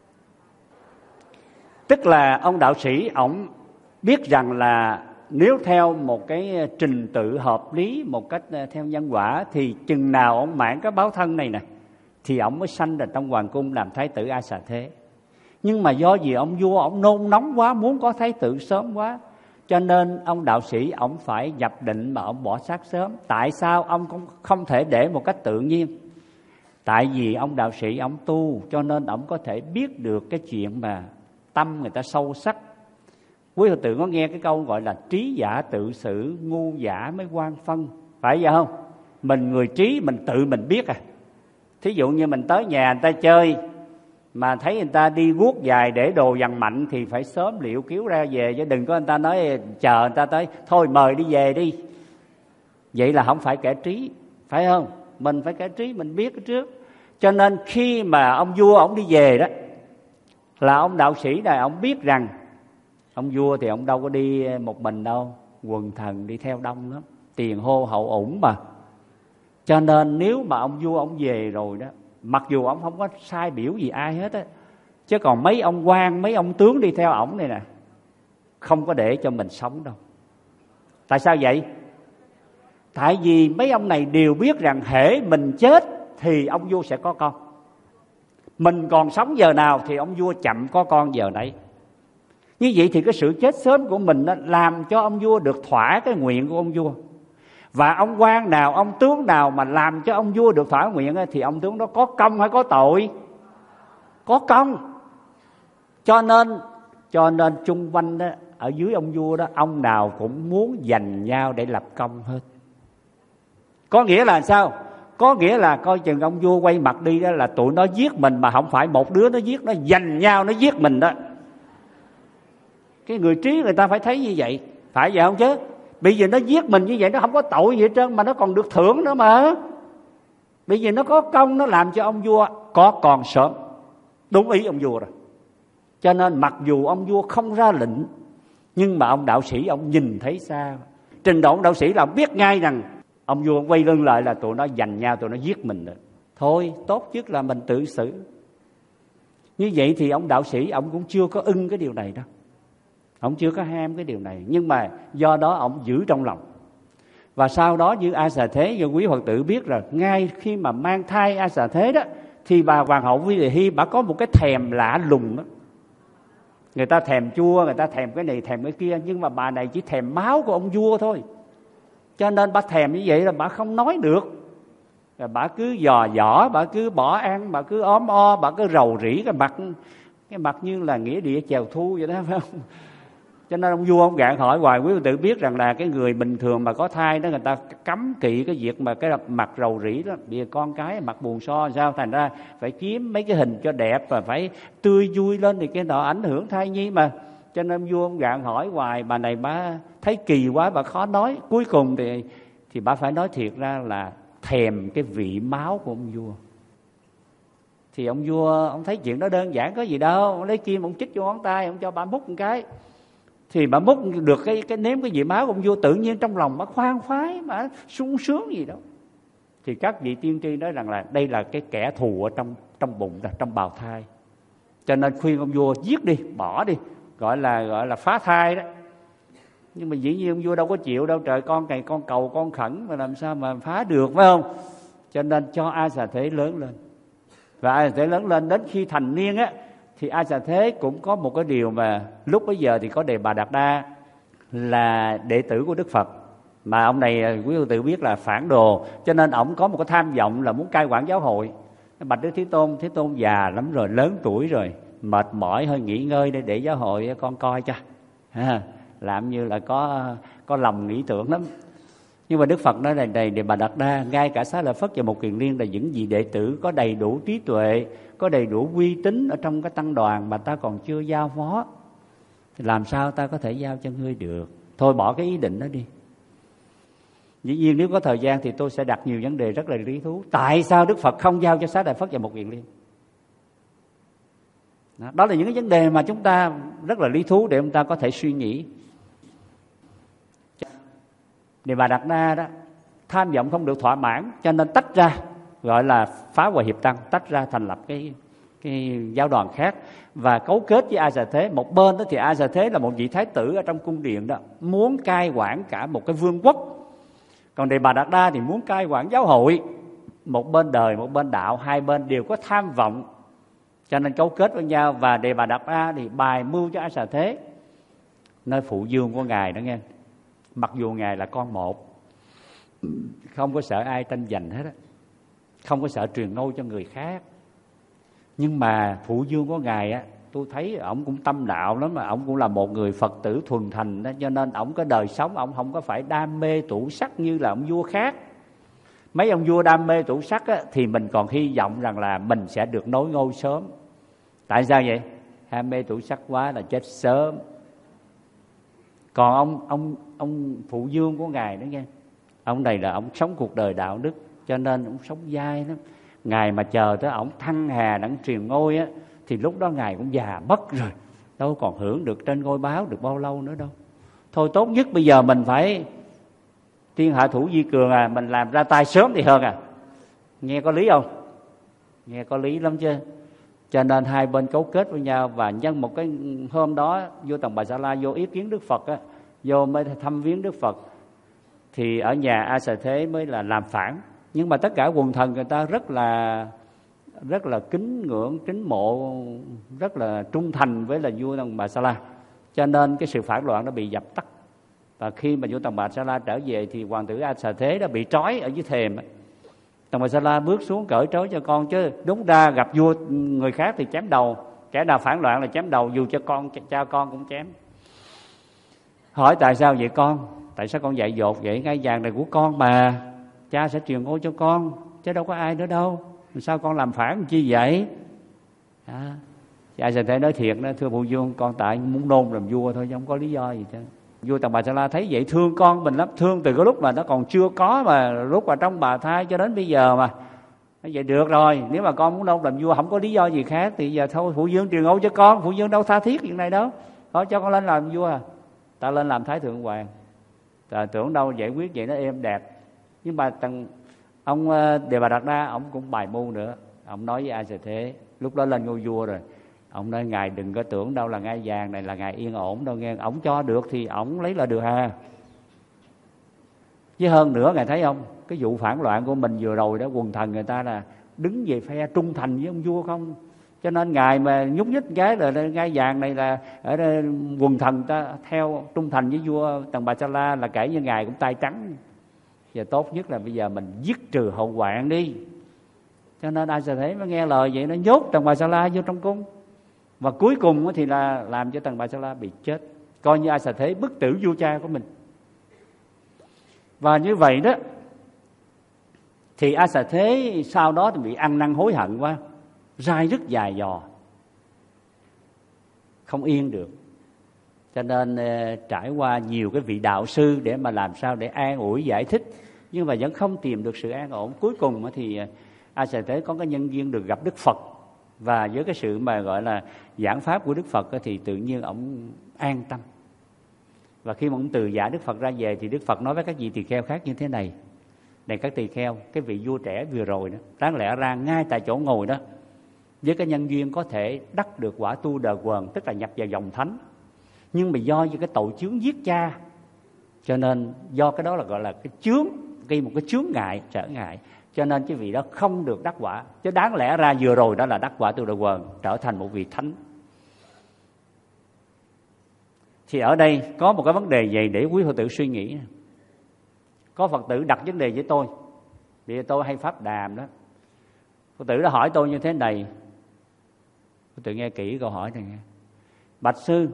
Tức là ông đạo sĩ ổng biết rằng là nếu theo một cái trình tự hợp lý, một cách theo nhân quả, thì chừng nào ông mãn cái báo thân này nè thì ông mới sanh ra trong hoàng cung làm thái tử A Xà Thế. Nhưng mà do gì ông vua ông nôn nóng quá, muốn có thái tử sớm quá, cho nên ông đạo sĩ ông phải nhập định mà ông bỏ xác sớm. Tại sao ông cũng không thể để một cách tự nhiên? Tại vì ông đạo sĩ ông tu, cho nên ông có thể biết được cái chuyện mà tâm người ta sâu sắc. Quý Phật tử có nghe cái câu gọi là trí giả tự xử, ngu giả mới quan phân, phải vậy không? Mình người trí mình tự mình biết à. Thí dụ như mình tới nhà người ta chơi mà thấy người ta đi guốc dài để đồ dằn mạnh thì phải sớm liệu cứu ra về, chứ đừng có người ta nói chờ người ta tới thôi mời đi về đi. Vậy là không phải kẻ trí, phải không? Mình phải kẻ trí, mình biết cái trước. Cho nên khi mà ông vua ông đi về đó, là ông đạo sĩ này ông biết rằng ông vua thì ông đâu có đi một mình đâu, quần thần đi theo đông lắm, tiền hô hậu ủng mà. Cho nên nếu mà ông vua ông về rồi đó, mặc dù ông không có sai biểu gì ai hết á, chứ còn mấy ông quan, mấy ông tướng đi theo ổng này nè, không có để cho mình sống đâu. Tại sao vậy? Tại vì mấy ông này đều biết rằng hễ mình chết thì ông vua sẽ có con. Mình còn sống giờ nào thì ông vua chậm có con giờ đấy. Như vậy thì cái sự chết sớm của mình đó, làm cho ông vua được thỏa cái nguyện của ông vua. Và ông quan nào, ông tướng nào mà làm cho ông vua được thỏa nguyện thì ông tướng đó có công hay có tội? Có công. Cho nên cho nên chung quanh đó, ở dưới ông vua đó, ông nào cũng muốn giành nhau để lập công hết. Có nghĩa là sao? Có nghĩa là coi chừng ông vua quay mặt đi đó là tụi nó giết mình, mà không phải một đứa nó giết, nó giành nhau nó giết mình đó. Cái người trí người ta phải thấy như vậy, phải vậy không chứ? Bây giờ nó giết mình như vậy nó không có tội gì hết trơn, mà nó còn được thưởng nữa mà. Bây giờ nó có công, nó làm cho ông vua có con sớm, đúng ý ông vua rồi. Cho nên mặc dù ông vua không ra lệnh, nhưng mà ông đạo sĩ ông nhìn thấy xa. Trình độ ông đạo sĩ là ông biết ngay rằng ông vua quay lưng lại là tụi nó giành nhau, tụi nó giết mình rồi. Thôi tốt nhất là mình tự xử. Như vậy thì ông đạo sĩ ông cũng chưa có ưng cái điều này đâu, ông chưa có ham cái điều này, nhưng mà do đó ông giữ trong lòng. Và sau đó như A Xà Thế, như quý Phật tử biết rồi, ngay khi mà mang thai A Xà Thế đó, thì bà hoàng hậu Vi Đề Hy bà có một cái thèm lạ lùng đó. Người ta thèm chua, người ta thèm cái này thèm cái kia, nhưng mà bà này chỉ thèm máu của ông vua thôi. Cho nên bà thèm như vậy là bà không nói được, rồi bà cứ dò dỏ, bà cứ bỏ ăn, bà cứ óm o, bà cứ rầu rĩ cái mặt, cái mặt như là nghĩa địa chèo thu vậy đó, phải không? Cho nên ông vua ông gạn hỏi hoài. Quý vị tự biết rằng là cái người bình thường mà có thai đó, người ta cấm kỵ cái việc mà cái mặt rầu rĩ đó. Vì con cái mặt buồn so sao, thành ra phải kiếm mấy cái hình cho đẹp và phải tươi vui lên thì cái đó ảnh hưởng thai nhi mà. Cho nên vua ông gạn hỏi hoài, bà này bà thấy kỳ quá, bà khó nói. Cuối cùng thì thì bà phải nói thiệt ra là thèm cái vị máu của ông vua. Thì ông vua ông thấy chuyện đó đơn giản có gì đâu, ông lấy kim ông chích vô ngón tay, ông cho bà múc một cái, thì bà múc được cái cái nếm cái vị máu của ông vua, tự nhiên trong lòng bà khoan khoái mà sung sướng gì đâu. Thì các vị tiên tri nói rằng là đây là cái kẻ thù ở trong trong bụng, trong bào thai, cho nên khuyên ông vua giết đi, bỏ đi, gọi là gọi là phá thai đó. Nhưng mà dĩ nhiên ông vua đâu có chịu đâu, trời, con này con cầu con khẩn mà làm sao mà phá được, phải không? Cho nên cho A Xà Thế lớn lên. Và A Xà Thế lớn lên đến khi thành niên á, thì A Xà Thế cũng có một cái điều mà lúc bấy giờ thì có Đề Bà Đạt Đa là đệ tử của Đức Phật, mà ông này quý vị tự biết là phản đồ, cho nên ổng có một cái tham vọng là muốn cai quản giáo hội. bạch Đức Thế Tôn, Thế Tôn già lắm rồi, lớn tuổi rồi, mệt mỏi, hơi nghỉ ngơi để để giáo hội con coi cho. À, làm như là có có lòng nghĩ tưởng lắm. Nhưng mà Đức Phật nói này, này Đề Bà Đạt Đa, ngay cả Xá Lợi Phất và Một Kiền Liên là những vị đệ tử có đầy đủ trí tuệ, có đầy đủ uy tín ở trong cái tăng đoàn mà ta còn chưa giao phó, thì làm sao ta có thể giao cho ngươi được? Thôi bỏ cái ý định đó đi. Dĩ nhiên nếu có thời gian thì tôi sẽ đặt nhiều vấn đề rất là lý thú. Tại sao Đức Phật không giao cho Xá Lợi Phất và Một Kiền Liên? Đó, đó là những cái vấn đề mà chúng ta rất là lý thú để chúng ta có thể suy nghĩ. Đề Bà Đạt Đa đó, tham vọng không được thỏa mãn, cho nên tách ra, gọi là phá Hòa Hiệp Tăng, tách ra thành lập cái cái giáo đoàn khác và cấu kết với A Xà Thế. Một bên đó thì A Xà Thế là một vị thái tử ở trong cung điện đó, muốn cai quản cả một cái vương quốc. Còn Đề Bà Đạt Đa thì muốn cai quản giáo hội. Một bên đời, một bên đạo, hai bên đều có tham vọng, cho nên cấu kết với nhau. Và Đề Bà Đạt Đa thì bài mưu cho A Xà Thế, nơi phụ dương của ngài đó nghe. Mặc dù ngài là con một, không có sợ ai tranh giành hết á, không có sợ truyền ngôi cho người khác, nhưng mà phụ dương của ngài á, tôi thấy ổng cũng tâm đạo lắm, mà ổng cũng là một người Phật tử thuần thành đó, cho nên ổng có đời sống ổng không có phải đam mê tủ sắc như là ông vua khác. Mấy ông vua đam mê tủ sắc á, thì mình còn hy vọng rằng là mình sẽ được nối ngôi sớm. Tại sao vậy? Ham mê tủ sắc quá là chết sớm. Còn ông ông ông phụ dương của ngài đó nghe, ông này là ông sống cuộc đời đạo đức, cho nên ông sống dai lắm. Ngài mà chờ tới ông thăng hà đặng truyền ngôi á, thì lúc đó ngài cũng già mất rồi, đâu còn hưởng được trên ngôi báo được bao lâu nữa đâu. Thôi tốt nhất bây giờ mình phải thiên hạ thủ vi cường à, mình làm ra tay sớm thì hơn à. Nghe có lý không? Nghe có lý lắm chứ. Cho nên hai bên cấu kết với nhau. Và nhân một cái hôm đó, vua Tần Bà Sa La vô ý kiến Đức Phật á, vô mới thăm viếng Đức Phật, thì ở nhà A Xà Thế mới là làm phản. Nhưng mà tất cả quần thần người ta rất là rất là kính ngưỡng, kính mộ, rất là trung thành với là vua Tần Bà Sa La, cho nên cái sự phản loạn nó bị dập tắt. Và khi mà vua Tần Bà Sa La trở về thì hoàng tử A Xà Thế đã bị trói ở dưới thềm. Tần Bà Sa La bước xuống cởi trói cho con, chứ đúng ra gặp vua người khác thì chém đầu, kẻ nào phản loạn là chém đầu, dù cho con cha con cũng chém. Hỏi tại sao vậy con? Tại sao con dạy dột vậy? Ngai vàng này của con mà, cha sẽ truyền ngôi cho con, chứ đâu có ai nữa đâu. Sao con làm phản chi vậy? À, A Xà Thế nói thiệt đó, thưa phụ vương, con tại muốn nôn làm vua thôi chứ không có lý do gì chứ. Vua Tần Bà Sa La thấy vậy thương con mình lắm, thương từ cái lúc mà nó còn chưa có, mà lúc mà trong bà thai cho đến bây giờ mà. Vậy được rồi, nếu mà con muốn nôn làm vua không có lý do gì khác thì giờ thôi phụ vương truyền ngôi cho con. Phụ vương đâu tha thiết chuyện này đâu, thôi cho con lên làm vua à. Ta lên làm thái thượng hoàng, ta tưởng đâu giải quyết vậy nó êm đẹp. Nhưng mà tầng ông Đề Bà Đạt Đa ông cũng bài mưu nữa. Ông nói với A Xà Thế, lúc đó lên ngôi vua rồi, ông nói ngài đừng có tưởng đâu là ngai vàng này là ngài yên ổn đâu nghe. Ông cho được thì ông lấy là được à. Với hơn nữa ngài thấy không, cái vụ phản loạn của mình vừa rồi đó, quần thần người ta là đứng về phe trung thành với ông vua không. Cho nên ngài mà nhúc nhích cái là ngai vàng này là ở đây, quần thần ta theo trung thành với vua Tần Bà Sa La là kể như ngài cũng tay trắng. Giờ tốt nhất là bây giờ mình dứt trừ hậu hoạn đi. Cho nên A Xà Thế mới nghe lời vậy, nó nhốt Tần Bà Sa La vô trong cung. Và cuối cùng thì là làm cho Tần Bà Sa La bị chết, coi như A Xà Thế bức tử vua cha của mình. Và như vậy đó thì A Xà Thế sau đó thì bị ăn năn hối hận quá, dai rất dài dò, không yên được. Cho nên trải qua nhiều cái vị đạo sư để mà làm sao để an ủi giải thích, nhưng mà vẫn không tìm được sự an ổn. Cuối cùng thì A Xà Thế có cái nhân duyên được gặp Đức Phật, và với cái sự mà gọi là giảng pháp của Đức Phật thì tự nhiên ông an tâm. Và khi mà ông từ giả Đức Phật ra về thì Đức Phật nói với các vị tỳ kheo khác như thế này: này các tỳ kheo, cái vị vua trẻ vừa rồi đó, đáng lẽ ra ngay tại chỗ ngồi đó, với cái nhân duyên có thể đắc được quả tu đờ quần, tức là nhập vào dòng thánh. Nhưng mà do cái tội chướng giết cha, cho nên do cái đó là gọi là cái chướng, gây một cái chướng ngại, trở ngại, cho nên cái vị đó không được đắc quả. Chứ đáng lẽ ra vừa rồi đó là đắc quả tu đờ quần, trở thành một vị thánh. Thì ở đây có một cái vấn đề gì để quý Phật tử suy nghĩ. Có Phật tử đặt vấn đề với tôi, vì tôi hay pháp đàm đó. Phật tử đã hỏi tôi như thế này. Phật tử nghe kỹ câu hỏi này nghe. Bạch sư,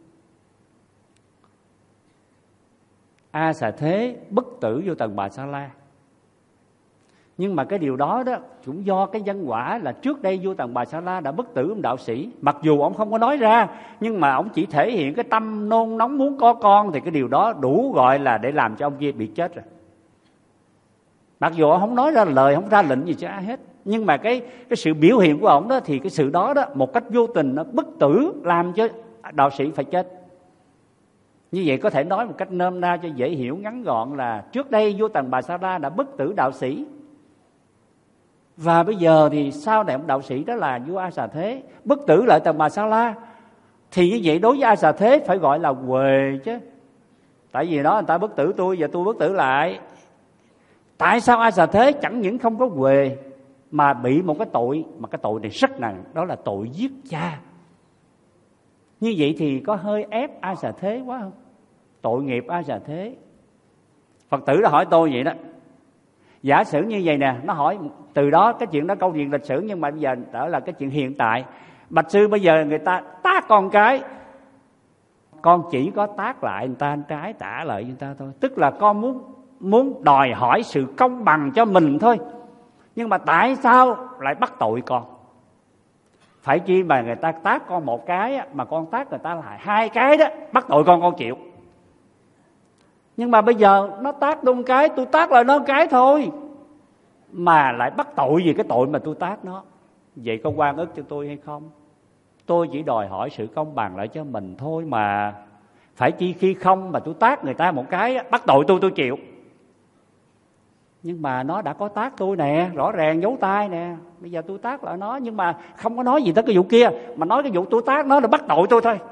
A Xà Thế bất tử vô tầng Bà Sa La, nhưng mà cái điều đó đó cũng do cái nhân quả là trước đây vô tầng Bà Sa La đã bất tử ông đạo sĩ. Mặc dù ông không có nói ra, nhưng mà ông chỉ thể hiện cái tâm nôn nóng muốn có con, thì cái điều đó đủ gọi là để làm cho ông kia bị chết rồi. Mặc dù ông không nói ra lời, không ra lệnh gì cho ai hết, nhưng mà cái cái sự biểu hiện của ông đó thì cái sự đó đó một cách vô tình nó bất tử làm cho đạo sĩ phải chết. Như vậy có thể nói một cách nôm na cho dễ hiểu ngắn gọn là trước đây vô tầng Bà Sa La đã bất tử đạo sĩ, và bây giờ thì sau này ông đạo sĩ đó là vua A Xà Thế bất tử lại tầng Bà Sa La, thì như vậy đối với A Xà Thế phải gọi là huề chứ. Tại vì đó người ta bất tử tôi, giờ tôi bất tử lại. Tại sao A Xà Thế chẳng những không có huề mà bị một cái tội, mà cái tội này rất nặng, đó là tội giết cha. Như vậy thì có hơi ép A Xà Thế quá không? Tội nghiệp A Xà Thế. Phật tử đã hỏi tôi vậy đó. Giả sử như vậy nè, nó hỏi từ đó cái chuyện đó câu chuyện lịch sử, nhưng mà bây giờ đó là cái chuyện hiện tại. Bạch sư, bây giờ người ta tác con cái, con chỉ có tác lại người ta trái trả lại người ta thôi. Tức là con muốn muốn đòi hỏi sự công bằng cho mình thôi. Nhưng mà tại sao lại bắt tội con? Phải chi mà người ta tác con một cái mà con tác người ta lại hai cái đó, bắt tội con con chịu. Nhưng mà bây giờ nó tác tôi một cái, tôi tác lại nó một cái thôi, mà lại bắt tội vì cái tội mà tôi tác nó. Vậy có oan ức cho tôi hay không? Tôi chỉ đòi hỏi sự công bằng lại cho mình thôi mà. Phải chi khi không mà tôi tác người ta một cái, bắt tội tôi tôi chịu. Nhưng mà nó đã có tác tôi nè, rõ ràng dấu tay nè, bây giờ tôi tác lại nó, nhưng mà không có nói gì tới cái vụ kia, mà nói cái vụ tôi tác nó là bắt tội tôi thôi.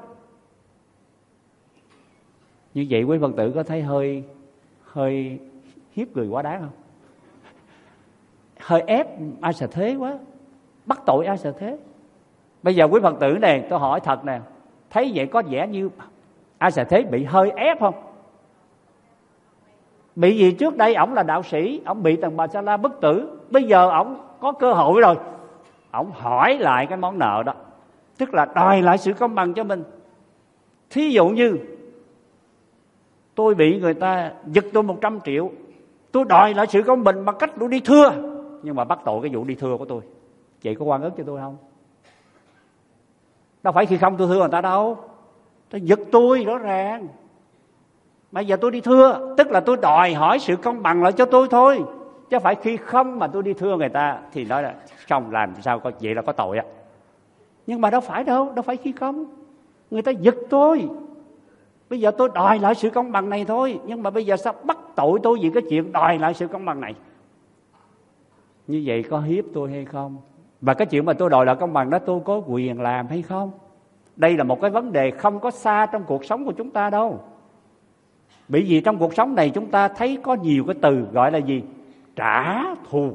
Như vậy quý Phật tử có thấy hơi hơi hiếp người quá đáng không? Hơi ép A Xà Thế quá, bắt tội A Xà Thế. Bây giờ quý Phật tử này, tôi hỏi thật nè, thấy vậy có vẻ như A Xà Thế bị hơi ép không? Bị gì? Trước đây ổng là đạo sĩ, ổng bị tầng Bà Sa La bất tử, bây giờ ổng có cơ hội rồi, ổng hỏi lại cái món nợ đó, tức là đòi lại sự công bằng cho mình. Thí dụ như tôi bị người ta giật tôi một trăm triệu, tôi đòi lại sự công bình bằng cách tôi đi thưa, nhưng mà bắt tội cái vụ đi thưa của tôi. Vậy có oan ức cho tôi không? Đâu phải khi không tôi thưa người ta đâu, tôi giật tôi rõ ràng. Bây giờ tôi đi thưa, tức là tôi đòi hỏi sự công bằng lại cho tôi thôi, chứ phải khi không mà tôi đi thưa người ta thì nói là không, làm sao có vậy là có tội ạ. Nhưng mà đâu phải đâu, đâu phải khi không. Người ta giật tôi, bây giờ tôi đòi lại sự công bằng này thôi, nhưng mà bây giờ sao bắt tội tôi vì cái chuyện đòi lại sự công bằng này? Như vậy có hiếp tôi hay không? Và cái chuyện mà tôi đòi lại công bằng đó tôi có quyền làm hay không? Đây là một cái vấn đề không có xa trong cuộc sống của chúng ta đâu. Bởi vì trong cuộc sống này chúng ta thấy có nhiều cái từ gọi là gì? Trả thù.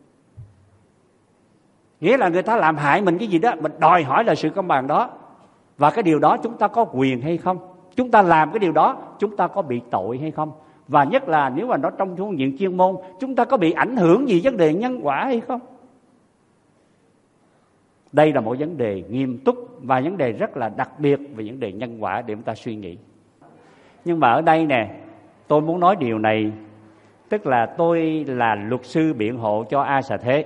Nghĩa là người ta làm hại mình cái gì đó, mình đòi hỏi là sự công bằng đó. Và cái điều đó chúng ta có quyền hay không? Chúng ta làm cái điều đó, chúng ta có bị tội hay không? Và nhất là nếu mà nó trong phương diện chuyên môn, chúng ta có bị ảnh hưởng gì vấn đề nhân quả hay không? Đây là một vấn đề nghiêm túc và vấn đề rất là đặc biệt về vấn đề nhân quả để chúng ta suy nghĩ. Nhưng mà ở đây nè, tôi muốn nói điều này, tức là tôi là luật sư biện hộ cho A Xà Thế.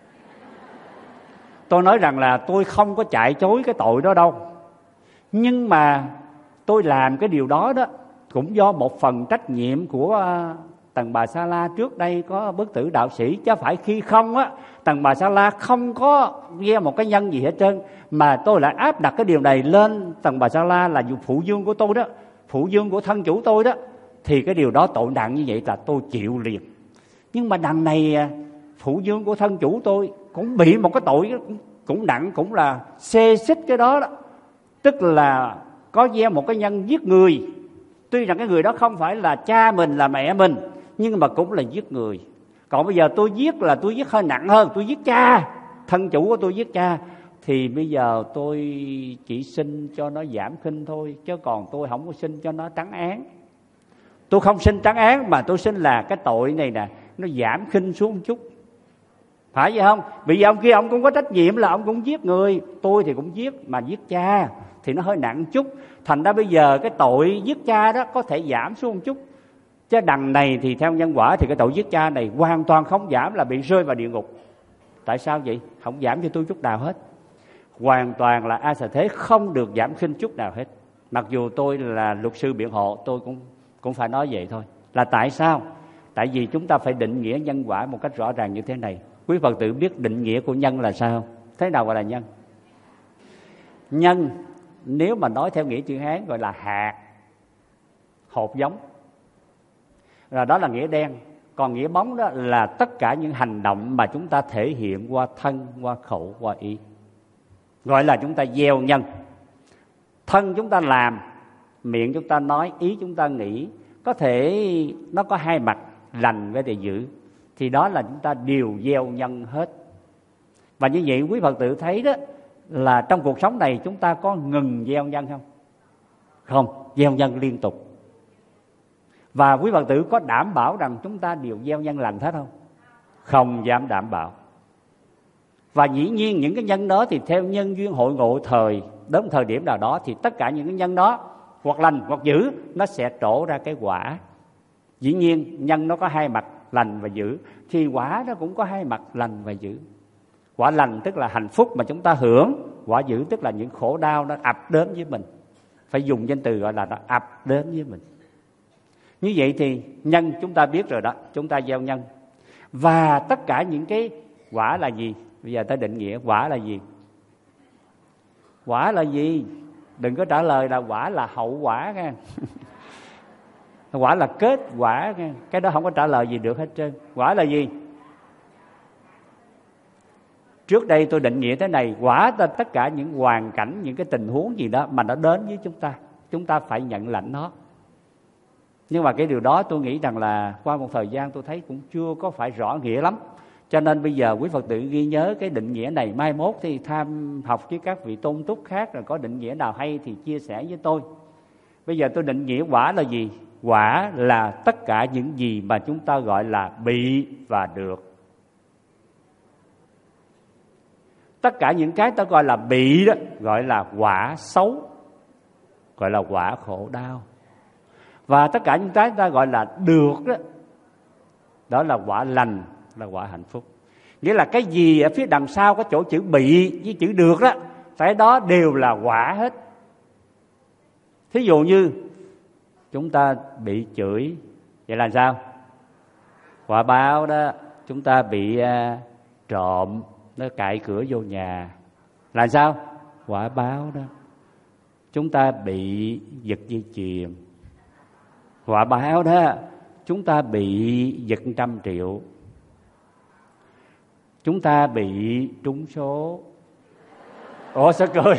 Tôi nói rằng là tôi không có chạy chối cái tội đó đâu. Nhưng mà tôi làm cái điều đó đó cũng do một phần trách nhiệm của tầng Bà Sa La trước đây có bất tử đạo sĩ, chứ phải khi không á, tầng Bà Sa La không có gieo một cái nhân gì hết trơn, mà tôi lại áp đặt cái điều này lên tầng Bà Sa La là dù phụ dương của tôi đó, phụ dương của thân chủ tôi đó, thì cái điều đó tội nặng như vậy là tôi chịu liền. Nhưng mà đằng này phụ dương của thân chủ tôi cũng bị một cái tội cũng nặng, cũng là xê xích cái đó đó, tức là có gieo một cái nhân giết người. Tuy rằng cái người đó không phải là cha mình, là mẹ mình, nhưng mà cũng là giết người. Còn bây giờ tôi giết là tôi giết hơi nặng hơn, tôi giết cha, thân chủ của tôi giết cha, thì bây giờ tôi chỉ xin cho nó giảm khinh thôi, chứ còn tôi không có xin cho nó trắng án. Tôi không xin trắng án mà tôi xin là cái tội này nè nó giảm khinh xuống một chút. Phải vậy không? Bây giờ ông kia ông cũng có trách nhiệm là ông cũng giết người. Tôi thì cũng giết, mà giết cha thì nó hơi nặng chút. Thành ra bây giờ cái tội giết cha đó có thể giảm xuống một chút. Chứ đằng này thì theo nhân quả thì cái tội giết cha này hoàn toàn không giảm, là bị rơi vào địa ngục. Tại sao vậy? Không giảm cho tôi chút nào hết. Hoàn toàn là A Xà Thế không được giảm khinh chút nào hết. Mặc dù tôi là luật sư biện hộ, tôi cũng cũng phải nói vậy thôi. Là tại sao? Tại vì chúng ta phải định nghĩa nhân quả một cách rõ ràng như thế này. Quý Phật tử biết định nghĩa của nhân là sao? Thế nào gọi là nhân? Nhân nếu mà nói theo nghĩa chữ Hán gọi là hạt, hột giống. Rồi đó là nghĩa đen. Còn nghĩa bóng đó là tất cả những hành động mà chúng ta thể hiện qua thân, qua khẩu, qua ý. Gọi là chúng ta gieo nhân. Thân chúng ta làm, miệng chúng ta nói, ý chúng ta nghĩ, có thể nó có hai mặt, lành với để dữ, thì đó là chúng ta đều gieo nhân hết. Và như vậy quý Phật tử thấy đó là trong cuộc sống này chúng ta có ngừng gieo nhân không? Không, gieo nhân liên tục. Và quý Phật tử có đảm bảo rằng chúng ta đều gieo nhân lành hết không? Không dám đảm bảo. Và dĩ nhiên những cái nhân đó thì theo nhân duyên hội ngộ thời, đến thời điểm nào đó thì tất cả những cái nhân đó hoặc lành hoặc dữ nó sẽ trổ ra cái quả. Dĩ nhiên nhân nó có hai mặt, lành và dữ, thì quả nó cũng có hai mặt, lành và dữ. Quả lành tức là hạnh phúc mà chúng ta hưởng, quả dữ tức là những khổ đau nó ập đến với mình. Phải dùng danh từ gọi là nó ập đến với mình. Như vậy thì nhân chúng ta biết rồi đó, chúng ta gieo nhân. Và tất cả những cái quả là gì? Bây giờ ta định nghĩa quả là gì? Quả là gì? Đừng có trả lời là quả là hậu quả nha. Quả là kết quả nha. Cái đó không có trả lời gì được hết trơn. Quả là gì? Trước đây tôi định nghĩa thế này, quả là tất cả những hoàn cảnh, những cái tình huống gì đó mà nó đến với chúng ta, chúng ta phải nhận lãnh nó. Nhưng mà cái điều đó tôi nghĩ rằng là qua một thời gian tôi thấy cũng chưa có phải rõ nghĩa lắm. Cho nên bây giờ quý Phật tử ghi nhớ cái định nghĩa này, mai mốt thì tham học với các vị tôn túc khác rồi có định nghĩa nào hay thì chia sẻ với tôi. Bây giờ tôi định nghĩa quả là gì? Quả là tất cả những gì mà chúng ta gọi là bị và được. Tất cả những cái ta gọi là bị đó gọi là quả xấu, gọi là quả khổ đau. Và tất cả những cái ta gọi là được đó, đó là quả lành, là quả hạnh phúc. Nghĩa là cái gì ở phía đằng sau có chỗ chữ bị với chữ được đó, cái đó đều là quả hết. Thí dụ như chúng ta bị chửi, vậy là sao? Quả báo đó. Chúng ta bị uh, trộm, nó cạy cửa vô nhà, là sao? Quả báo đó. Chúng ta bị giật dây chuyền, quả báo đó. Chúng ta bị giật trăm triệu, chúng ta bị trúng số. Ủa sao cười?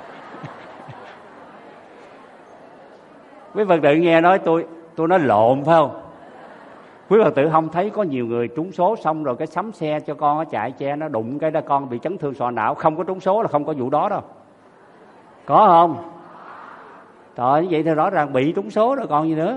Quý Phật tử nghe nói tôi tôi nói lộn phải không? Quý Phật tử không thấy có nhiều người trúng số xong rồi cái sắm xe cho con nó chạy che nó đụng cái đó con bị chấn thương sọ não. Không có trúng số là không có vụ đó đâu. Có không? Trời, như vậy thì rõ ràng bị trúng số rồi còn gì nữa.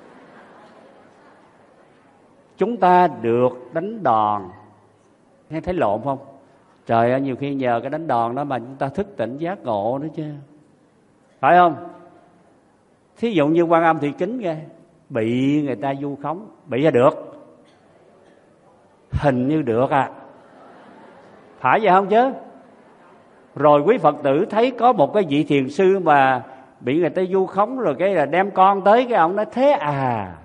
Chúng ta được đánh đòn, nghe thấy lộn không? Trời ơi, nhiều khi nhờ cái đánh đòn đó mà chúng ta thức tỉnh giác ngộ nữa chứ, phải không? Thí dụ như Quan Âm Thị Kính kìa, bị người ta vu khống, bị là được, hình như được à, phải vậy không chứ? Rồi quý Phật tử thấy có một cái vị thiền sư mà bị người ta vu khống rồi cái là đem con tới, cái ông nói thế à,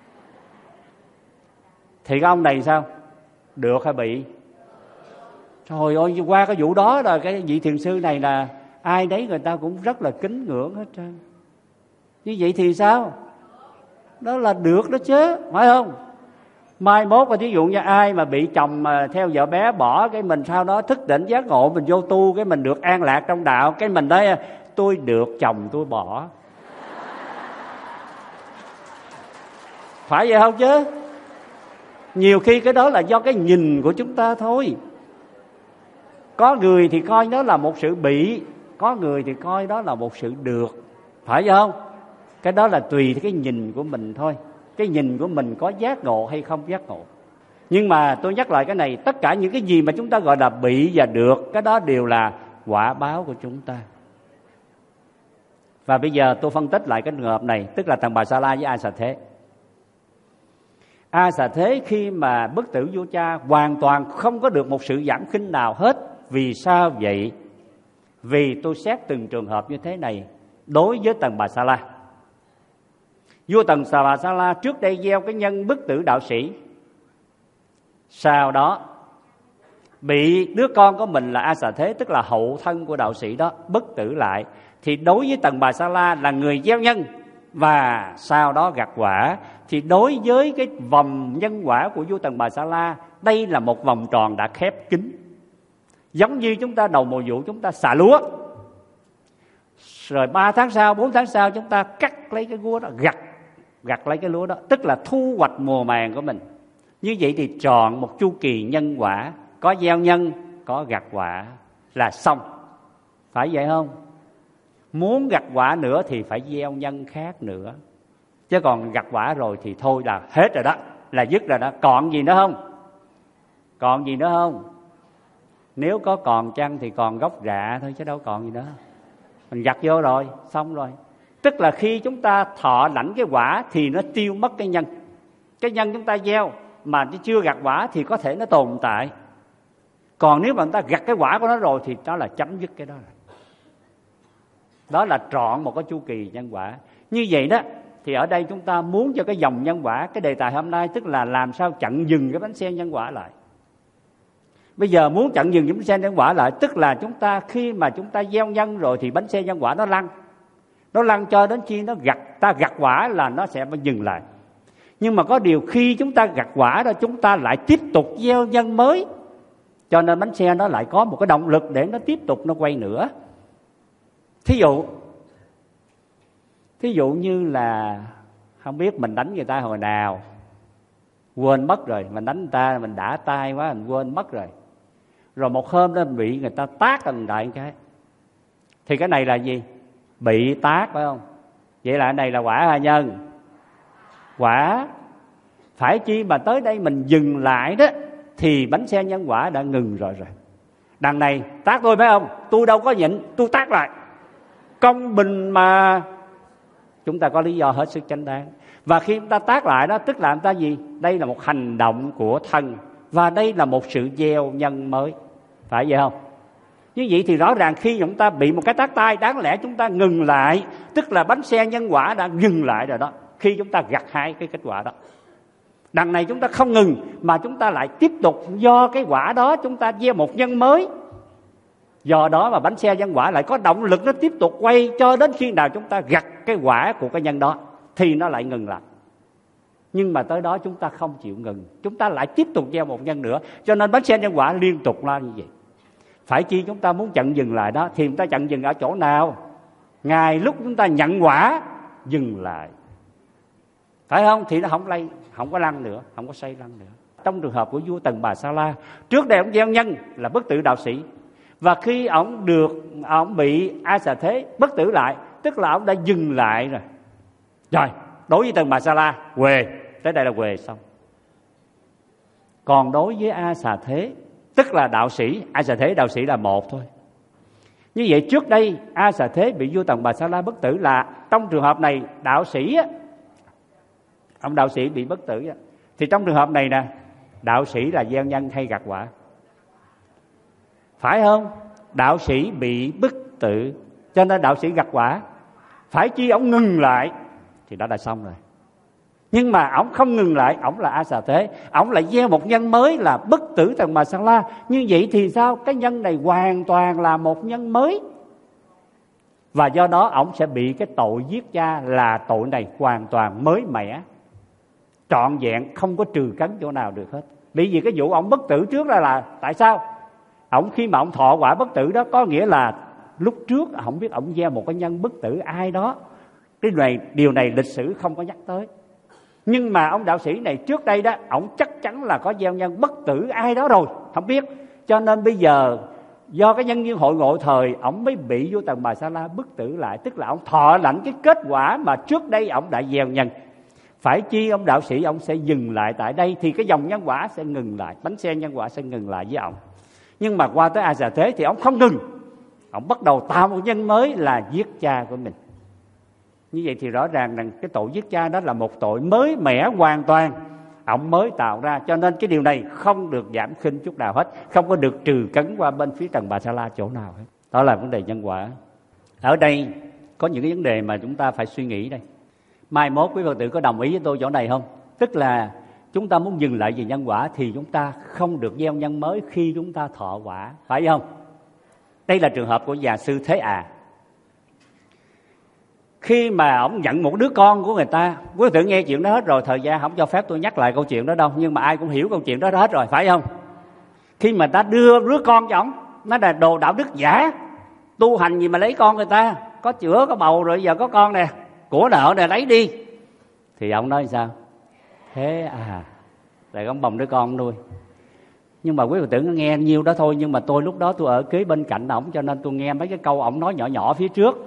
thì cái ông này sao? Được hay bị? Trời ơi, qua cái vụ đó là cái vị thiền sư này là ai đấy người ta cũng rất là kính ngưỡng hết trơn. Như vậy thì sao? Đó là được đó chứ, phải không? Mai mốt là ví dụ như ai mà bị chồng mà theo vợ bé bỏ, cái mình sau đó thức tỉnh giác ngộ, mình vô tu, cái mình được an lạc trong đạo, cái mình nói tôi được chồng tôi bỏ. Phải vậy không chứ? Nhiều khi cái đó là do cái nhìn của chúng ta thôi. Có người thì coi đó là một sự bị, có người thì coi đó là một sự được. Phải vậy không? Cái đó là tùy cái nhìn của mình thôi. Cái nhìn của mình có giác ngộ hay không giác ngộ. Nhưng mà tôi nhắc lại cái này, tất cả những cái gì mà chúng ta gọi là bị và được, cái đó đều là quả báo của chúng ta. Và bây giờ tôi phân tích lại cái trường hợp này, tức là thằng Bà Sa La với A Xà Thế. A Xà Thế khi mà bất tử vua cha hoàn toàn không có được một sự giảm khinh nào hết. Vì sao vậy? Vì tôi xét từng trường hợp như thế này đối với Tần Bà Sa La. Vua Tần Bà Sa La trước đây gieo cái nhân bất tử đạo sĩ, sau đó bị đứa con của mình là A Xà Thế, tức là hậu thân của đạo sĩ đó, bất tử lại. Thì đối với Tần Bà Sa La là người gieo nhân và sau đó gặt quả, thì đối với cái vòng nhân quả của vua Tần Bà Sa La, đây là một vòng tròn đã khép kín. Giống như chúng ta đầu mùa vụ chúng ta xả lúa, rồi ba tháng sau, bốn tháng sau chúng ta cắt lấy cái lúa đó, gặt gặt lấy cái lúa đó, tức là thu hoạch mùa màng của mình. Như vậy thì chọn một chu kỳ nhân quả, có gieo nhân, có gặt quả là xong. Phải vậy không? Muốn gặt quả nữa thì phải gieo nhân khác nữa. Chứ còn gặt quả rồi thì thôi là hết rồi đó, là dứt rồi đó. Còn gì nữa không? Còn gì nữa không? Nếu có còn chăng thì còn gốc rạ thôi chứ đâu còn gì nữa. Mình gặt vô rồi, xong rồi. Tức là khi chúng ta thọ lãnh cái quả thì nó tiêu mất cái nhân. Cái nhân chúng ta gieo mà chưa gặt quả thì có thể nó tồn tại. Còn nếu mà chúng ta gặt cái quả của nó rồi thì đó là chấm dứt cái đó rồi. Đó là trọn một cái chu kỳ nhân quả. Như vậy đó, thì ở đây chúng ta muốn cho cái dòng nhân quả, cái đề tài hôm nay tức là làm sao chặn dừng cái bánh xe nhân quả lại. Bây giờ muốn chặn dừng cái bánh xe nhân quả lại, tức là chúng ta khi mà chúng ta gieo nhân rồi thì bánh xe nhân quả nó lăn. Nó lăn cho đến khi nó gặt, ta gặt quả là nó sẽ dừng lại. Nhưng mà có điều khi chúng ta gặt quả đó, chúng ta lại tiếp tục gieo nhân mới, cho nên bánh xe nó lại có một cái động lực để nó tiếp tục nó quay nữa. Thí dụ Thí dụ như là không biết mình đánh người ta hồi nào, quên mất rồi. Mình đánh người ta, mình đã tay quá, mình quên mất rồi. Rồi một hôm đó mình bị người ta tát mình đại cái. Thì cái này là gì? Bị tát, phải không? Vậy là cái này là quả hay nhân? Quả. Phải chi mà tới đây mình dừng lại đó thì bánh xe nhân quả đã ngừng rồi rồi. Đằng này tát tôi phải không? Tôi đâu có nhịn, tôi tát lại. Công bình mà. Chúng ta có lý do hết sức chánh đáng. Và khi chúng ta tát lại đó, tức là chúng ta gì? Đây là một hành động của thân, và đây là một sự gieo nhân mới. Phải vậy không? Như vậy thì rõ ràng khi chúng ta bị một cái tát tay, đáng lẽ chúng ta ngừng lại, tức là bánh xe nhân quả đã dừng lại rồi đó, khi chúng ta gặt hai cái kết quả đó. Đằng này chúng ta không ngừng, mà chúng ta lại tiếp tục, do cái quả đó chúng ta gieo một nhân mới. Do đó mà bánh xe nhân quả lại có động lực, nó tiếp tục quay cho đến khi nào chúng ta gặt cái quả của cái nhân đó thì nó lại ngừng lại. Nhưng mà tới đó chúng ta không chịu ngừng, chúng ta lại tiếp tục gieo một nhân nữa, cho nên bánh xe nhân quả liên tục la như vậy. Phải chi chúng ta muốn chặn dừng lại đó thì chúng ta chặn dừng ở chỗ nào? Ngay lúc chúng ta nhận quả dừng lại, phải không? Thì nó không lay, không có lăn nữa, không có xây lăn nữa. Trong trường hợp của vua Tần Bà Sa La, trước đây ông gieo nhân là bất tử đạo sĩ, và khi ông được ông bị A Xà Thế bất tử lại, tức là ông đã dừng lại rồi. Rồi, đối với Tần Bà Sa La, huề, tới đây là huề xong. Còn đối với A Xà Thế, tức là đạo sĩ, A Xà Thế đạo sĩ là một thôi. Như vậy trước đây A Xà Thế bị vua Tần Bà Sa La bất tử, là trong trường hợp này đạo sĩ á, ông đạo sĩ bị bất tử á, thì trong trường hợp này nè, đạo sĩ là gieo nhân hay gặt quả? Phải không? Đạo sĩ bị bất tử, cho nên đạo sĩ gặt quả. Phải chi ông ngừng lại thì đó đã xong rồi. Nhưng mà ông không ngừng lại, ông là A Xà Thế, ông lại gieo một nhân mới là bất tử Tần Bà Sa La. Như vậy thì sao? Cái nhân này hoàn toàn là một nhân mới, và do đó ông sẽ bị cái tội giết cha, là tội này hoàn toàn mới mẻ, trọn vẹn, không có trừ cấn chỗ nào được hết. Bởi vì cái vụ ông bất tử trước là là tại sao? Ông khi mà ông thọ quả bất tử đó, có nghĩa là lúc trước không biết ông gieo một cái nhân bất tử ai đó. Cái này, điều này lịch sử không có nhắc tới. Nhưng mà ông đạo sĩ này trước đây đó, ông chắc chắn là có gieo nhân bất tử ai đó rồi, không biết. Cho nên bây giờ do cái nhân duyên hội ngộ thời, ông mới bị vua Tần Bà Sa La bất tử lại, tức là ông thọ lãnh cái kết quả mà trước đây ông đã gieo nhân. Phải chi ông đạo sĩ ông sẽ dừng lại tại đây, thì cái dòng nhân quả sẽ ngừng lại, bánh xe nhân quả sẽ ngừng lại với ông. Nhưng mà qua tới A Xà Thế thì ông không ngừng, ông bắt đầu tạo một nhân mới là giết cha của mình. Như vậy thì rõ ràng rằng cái tội giết cha đó là một tội mới mẻ hoàn toàn, ông mới tạo ra. Cho nên cái điều này không được giảm khinh chút nào hết, không có được trừ cấn qua bên phía Trần Bà Sa La chỗ nào hết. Đó là vấn đề nhân quả. Ở đây có những cái vấn đề mà chúng ta phải suy nghĩ đây. Mai mốt quý Phật tử có đồng ý với tôi chỗ này không? Tức là chúng ta muốn dừng lại về nhân quả thì chúng ta không được gieo nhân mới khi chúng ta thọ quả, phải không? Đây là trường hợp của già sư Thế À. Khi mà ông nhận một đứa con của người ta, quý Phật tử nghe chuyện đó hết rồi, thời gian không cho phép tôi nhắc lại câu chuyện đó đâu, nhưng mà ai cũng hiểu câu chuyện đó hết rồi, phải không? Khi mà ta đưa đứa con cho ông, nó là đồ đạo đức giả, tu hành gì mà lấy con người ta, có chữa có bầu rồi giờ có con nè, của nợ nè, lấy đi. Thì ông nói sao? Thế à, lại ông bồng đứa con nuôi. Nhưng mà quý Phật tử nghe nhiêu đó thôi, nhưng mà tôi lúc đó tôi ở kế bên cạnh ổng, cho nên tôi nghe mấy cái câu ổng nói nhỏ nhỏ phía trước.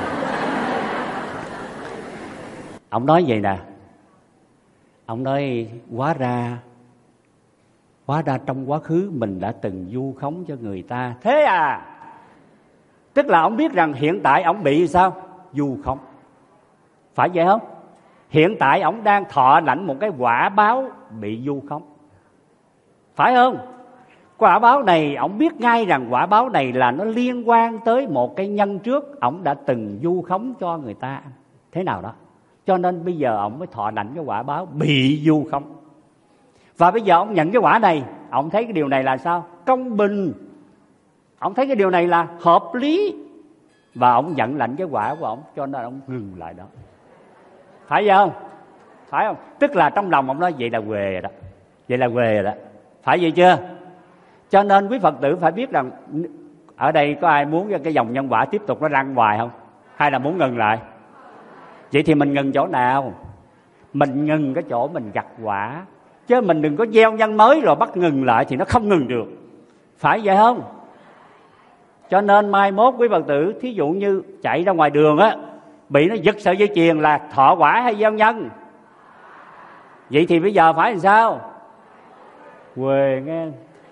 Ông nói vậy nè, ông nói hóa ra hóa ra trong quá khứ mình đã từng vu khống cho người ta. Thế à, tức là ông biết rằng hiện tại ông bị sao? Vu khống, phải vậy không? Hiện tại ông đang thọ lãnh một cái quả báo bị vu khống, phải không? Quả báo này ông biết ngay rằng quả báo này là nó liên quan tới một cái nhân trước ông đã từng vu khống cho người ta thế nào đó. Cho nên bây giờ ông mới thọ lãnh cái quả báo bị vu khống. Và bây giờ ông nhận cái quả này, ông thấy cái điều này là sao? Công bình. Ông thấy cái điều này là hợp lý, và ông nhận lãnh cái quả của ông, cho nên ông ngừng lại đó. Phải vậy không? Phải không? Tức là trong lòng ông nói vậy là quề rồi đó. Vậy là quề rồi đó. Phải vậy chưa? Cho nên quý Phật tử phải biết rằng ở đây có ai muốn cái dòng nhân quả tiếp tục nó răng hoài không? Hay là muốn ngừng lại? Vậy thì mình ngừng chỗ nào? Mình ngừng cái chỗ mình gặt quả, chứ mình đừng có gieo nhân mới rồi bắt ngừng lại thì nó không ngừng được. Phải vậy không? Cho nên mai mốt quý Phật tử thí dụ như chạy ra ngoài đường á, bị nó giật sợi dây chuyền là thọ quả hay gieo nhân? Vậy thì bây giờ phải làm sao? Quê nghe.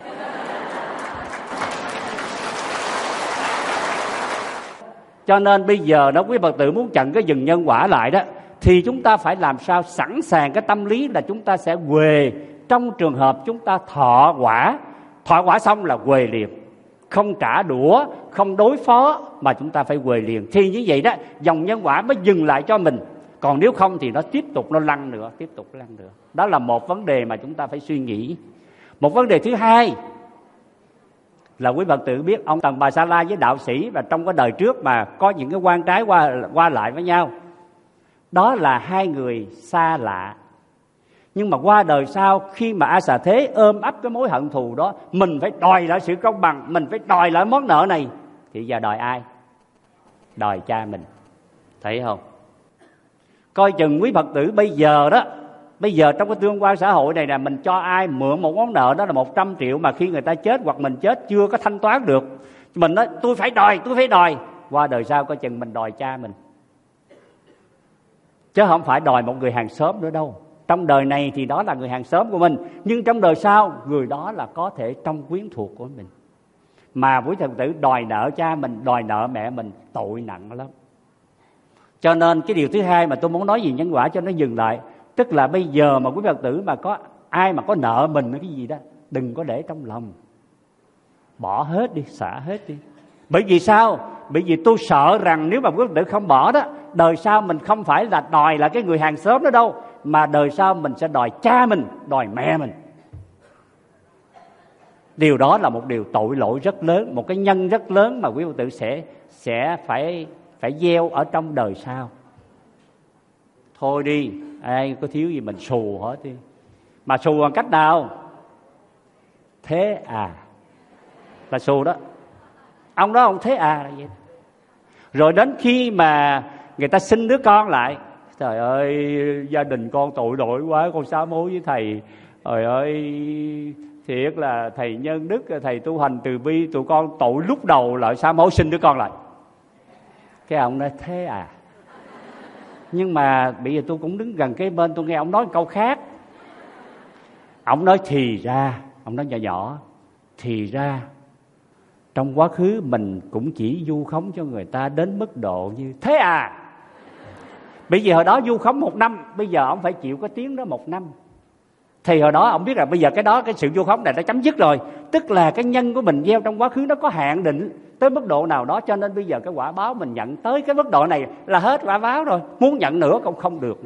Cho nên bây giờ đó quý Phật tử muốn chặn cái dừng nhân quả lại đó, thì chúng ta phải làm sao sẵn sàng cái tâm lý là chúng ta sẽ quề trong trường hợp chúng ta thọ quả. Thọ quả xong là quề liền, không trả đũa, không đối phó, mà chúng ta phải quề liền. Thì như vậy đó, dòng nhân quả mới dừng lại cho mình. Còn nếu không thì nó tiếp tục nó lăn nữa, tiếp tục lăn nữa. Đó là một vấn đề mà chúng ta phải suy nghĩ. Một vấn đề thứ hai là quý Phật tử biết ông Tần Bà Sa La với đạo sĩ và trong cái đời trước mà có những cái quan trái qua qua lại với nhau, đó là hai người xa lạ. Nhưng mà qua đời sau, khi mà A Xà Thế ôm ấp cái mối hận thù đó, mình phải đòi lại sự công bằng, mình phải đòi lại món nợ này, thì giờ đòi ai? Đòi cha mình. Thấy không? Coi chừng quý Phật tử bây giờ đó, bây giờ trong cái tương quan xã hội này là mình cho ai mượn một món nợ đó là một trăm triệu, mà khi người ta chết hoặc mình chết chưa có thanh toán được, mình nói tôi phải đòi, tôi phải đòi. Qua đời sau coi chừng mình đòi cha mình, chứ không phải đòi một người hàng xóm nữa đâu. Trong đời này thì đó là người hàng xóm của mình, nhưng trong đời sau người đó là có thể trong quyến thuộc của mình. Mà quý Phật tử đòi nợ cha mình, đòi nợ mẹ mình, tội nặng lắm. Cho nên cái điều thứ hai mà tôi muốn nói về nhân quả cho nó dừng lại, tức là bây giờ mà quý Phật tử mà có ai mà có nợ mình cái gì đó, đừng có để trong lòng, bỏ hết đi, xả hết đi. Bởi vì sao? Bởi vì tôi sợ rằng nếu mà quý Phật tử không bỏ đó, đời sau mình không phải là đòi là cái người hàng xóm đó đâu, mà đời sau mình sẽ đòi cha mình, đòi mẹ mình. Điều đó là một điều tội lỗi rất lớn, một cái nhân rất lớn mà quý Phật tử sẽ sẽ phải phải gieo ở trong đời sau. Thôi đi, ai có thiếu gì mình xù hết đi. Mà xù bằng cách nào? Thế à, là xù đó. Ông đó ông thế à là vậy. Rồi đến khi mà người ta sinh đứa con lại, trời ơi, gia đình con tội lỗi quá, con sám hối với thầy. Trời ơi, thiệt là thầy nhân đức, thầy tu hành từ bi, tụi con tội lúc đầu lại sám hối sinh đứa con lại. Cái ông nói thế à. Nhưng mà bây giờ tôi cũng đứng gần kế bên, tôi nghe ông nói một câu khác. Ông nói thì ra, ông nói nhỏ nhỏ, thì ra trong quá khứ mình cũng chỉ vu khống cho người ta đến mức độ như thế à. Bây giờ hồi đó vu khống một năm, bây giờ ông phải chịu cái tiếng đó một năm. Thì hồi đó ông biết là bây giờ cái đó, cái sự vu khống này đã chấm dứt rồi. Tức là cái nhân của mình gieo trong quá khứ nó có hạn định tới mức độ nào đó, cho nên bây giờ cái quả báo mình nhận tới cái mức độ này là hết quả báo rồi. Muốn nhận nữa cũng không được.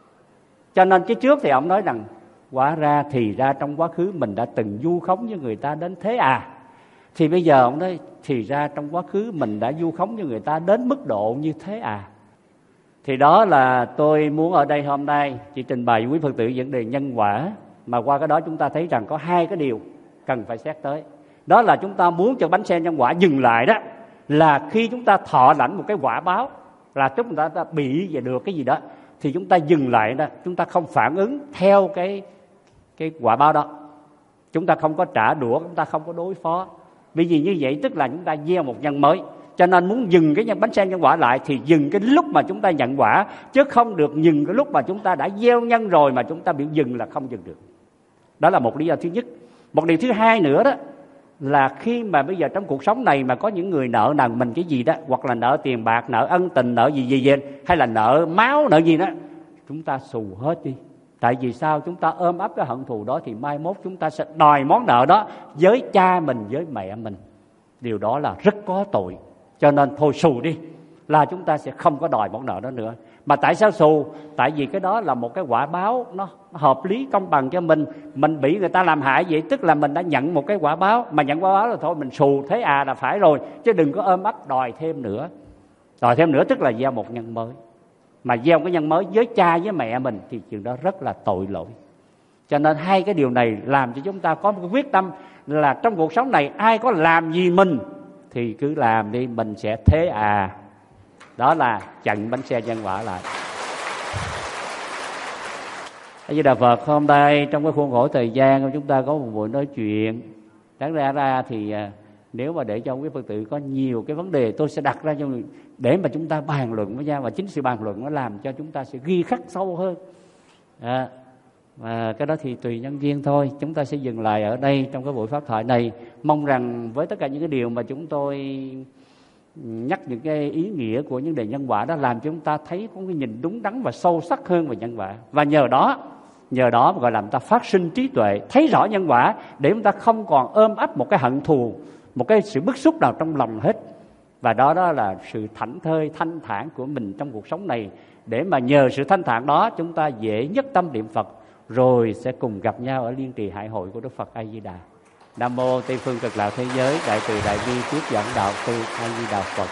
Cho nên cái trước thì ông nói rằng quả ra thì ra trong quá khứ mình đã từng vu khống với người ta đến thế à. Thì bây giờ ông nói thì ra trong quá khứ mình đã vu khống với người ta đến mức độ như thế à. Thì đó là tôi muốn ở đây hôm nay chỉ trình bày với quý Phật tử vấn đề nhân quả. Mà qua cái đó chúng ta thấy rằng có hai cái điều cần phải xét tới. Đó là chúng ta muốn cho bánh xe nhân quả dừng lại đó, là khi chúng ta thọ lãnh một cái quả báo, là chúng ta, ta bị và được cái gì đó, thì chúng ta dừng lại đó, chúng ta không phản ứng theo cái, cái quả báo đó. Chúng ta không có trả đũa, chúng ta không có đối phó. Vì vì như vậy tức là chúng ta gieo một nhân mới. Cho nên muốn dừng cái nhân bánh xe nhân quả lại thì dừng cái lúc mà chúng ta nhận quả, chứ không được dừng cái lúc mà chúng ta đã gieo nhân rồi mà chúng ta bị dừng là không dừng được. Đó là một lý do thứ nhất. Một điều thứ hai nữa đó là khi mà bây giờ trong cuộc sống này mà có những người nợ nần mình cái gì đó, hoặc là nợ tiền bạc, nợ ân tình, nợ gì gì gì, hay là nợ máu, nợ gì đó, chúng ta xù hết đi. Tại vì sao? Chúng ta ôm ấp cái hận thù đó thì mai mốt chúng ta sẽ đòi món nợ đó với cha mình, với mẹ mình. Điều đó là rất có tội. Cho nên thôi xù đi, là chúng ta sẽ không có đòi món nợ đó nữa. Mà tại sao xù? Tại vì cái đó là một cái quả báo nó hợp lý, công bằng cho mình. Mình bị người ta làm hại vậy, tức là mình đã nhận một cái quả báo. Mà nhận quả báo là thôi mình xù thế à là phải rồi, chứ đừng có ôm ấp đòi thêm nữa. Đòi thêm nữa tức là gieo một nhân mới. Mà gieo cái nhân mới với cha với mẹ mình thì chuyện đó rất là tội lỗi. Cho nên hai cái điều này làm cho chúng ta có một cái quyết tâm là trong cuộc sống này ai có làm gì mình thì cứ làm đi, mình sẽ thế à. Đó là chặn bánh xe nhân quả lại. A Di Đà Phật, hôm nay trong cái khuôn khổ thời gian chúng ta có một buổi nói chuyện. Đáng ra ra thì nếu mà để cho quý Phật tử có nhiều cái vấn đề, tôi sẽ đặt ra cho để mà chúng ta bàn luận với nhau, và chính sự bàn luận nó làm cho chúng ta sẽ ghi khắc sâu hơn. À, và cái đó thì tùy nhân duyên thôi. Chúng ta sẽ dừng lại ở đây trong cái buổi pháp thoại này. Mong rằng với tất cả những cái điều mà chúng tôi nhắc, những cái ý nghĩa của những đề nhân quả đó, làm cho chúng ta thấy có cái nhìn đúng đắn và sâu sắc hơn về nhân quả. Và nhờ đó nhờ đó gọi làm ta phát sinh trí tuệ, thấy rõ nhân quả, để chúng ta không còn ôm ấp một cái hận thù, một cái sự bức xúc nào trong lòng hết. Và đó đó là sự thảnh thơi, thanh thản của mình trong cuộc sống này. Để mà nhờ sự thanh thản đó chúng ta dễ nhất tâm niệm Phật, rồi sẽ cùng gặp nhau ở Liên Trì Hải Hội của Đức Phật A Di Đà. Nam mô Tây phương Cực Lạc thế giới đại từ đại bi tiếp dẫn đạo sư A Di Đà Phật.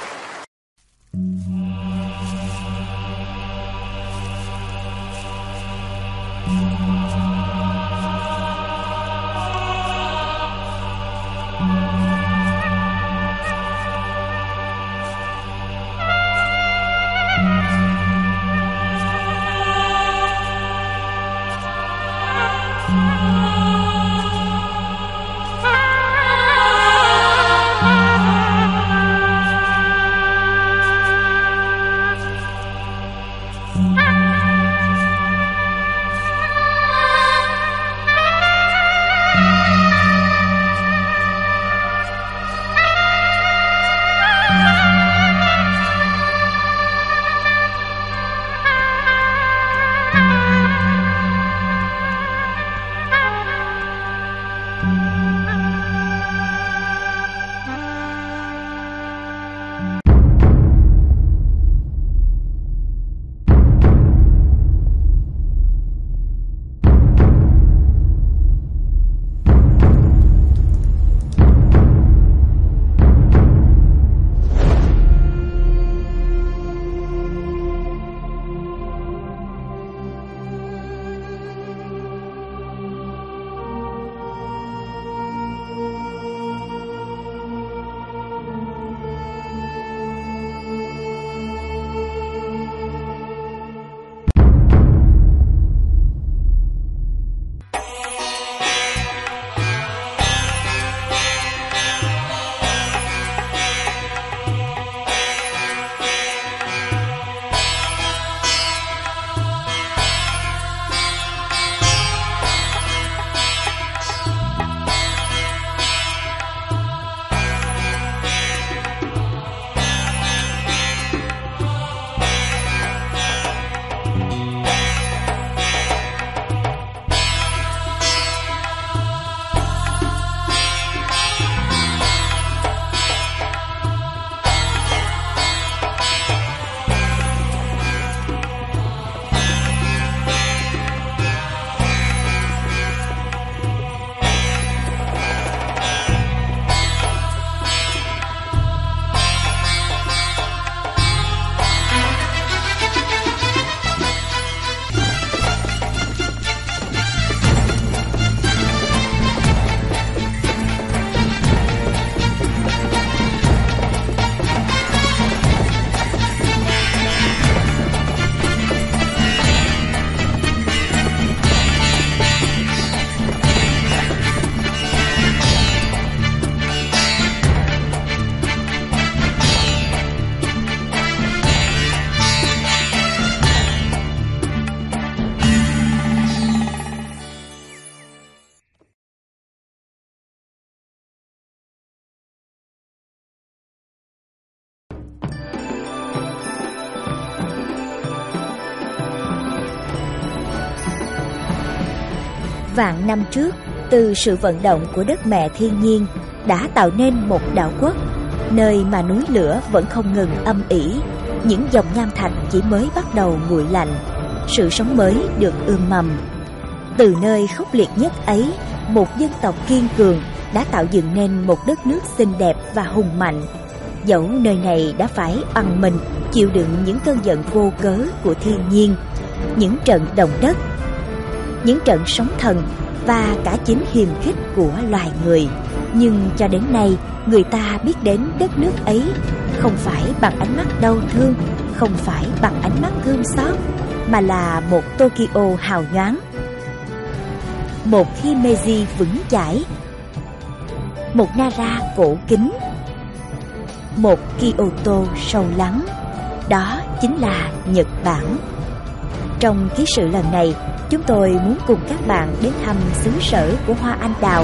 Vạn năm trước, từ sự vận động của đất mẹ thiên nhiên đã tạo nên một đảo quốc, nơi mà núi lửa vẫn không ngừng âm ỉ, những dòng nham thạch chỉ mới bắt đầu nguội lạnh, sự sống mới được ươm mầm. Từ nơi khốc liệt nhất ấy, một dân tộc kiên cường đã tạo dựng nên một đất nước xinh đẹp và hùng mạnh. Dẫu nơi này đã phải oằn mình chịu đựng những cơn giận vô cớ của thiên nhiên, những trận động đất, những trận sóng thần và cả chính hiềm khích của loài người, nhưng cho đến nay người ta biết đến đất nước ấy không phải bằng ánh mắt đau thương, không phải bằng ánh mắt thương xót, mà là một Tokyo hào nhoáng, một Himeji vững chãi, một Nara cổ kính, một Kyoto sâu lắng. Đó chính là Nhật Bản. Trong ký sự lần này, chúng tôi muốn cùng các bạn đến thăm xứ sở của hoa anh đào,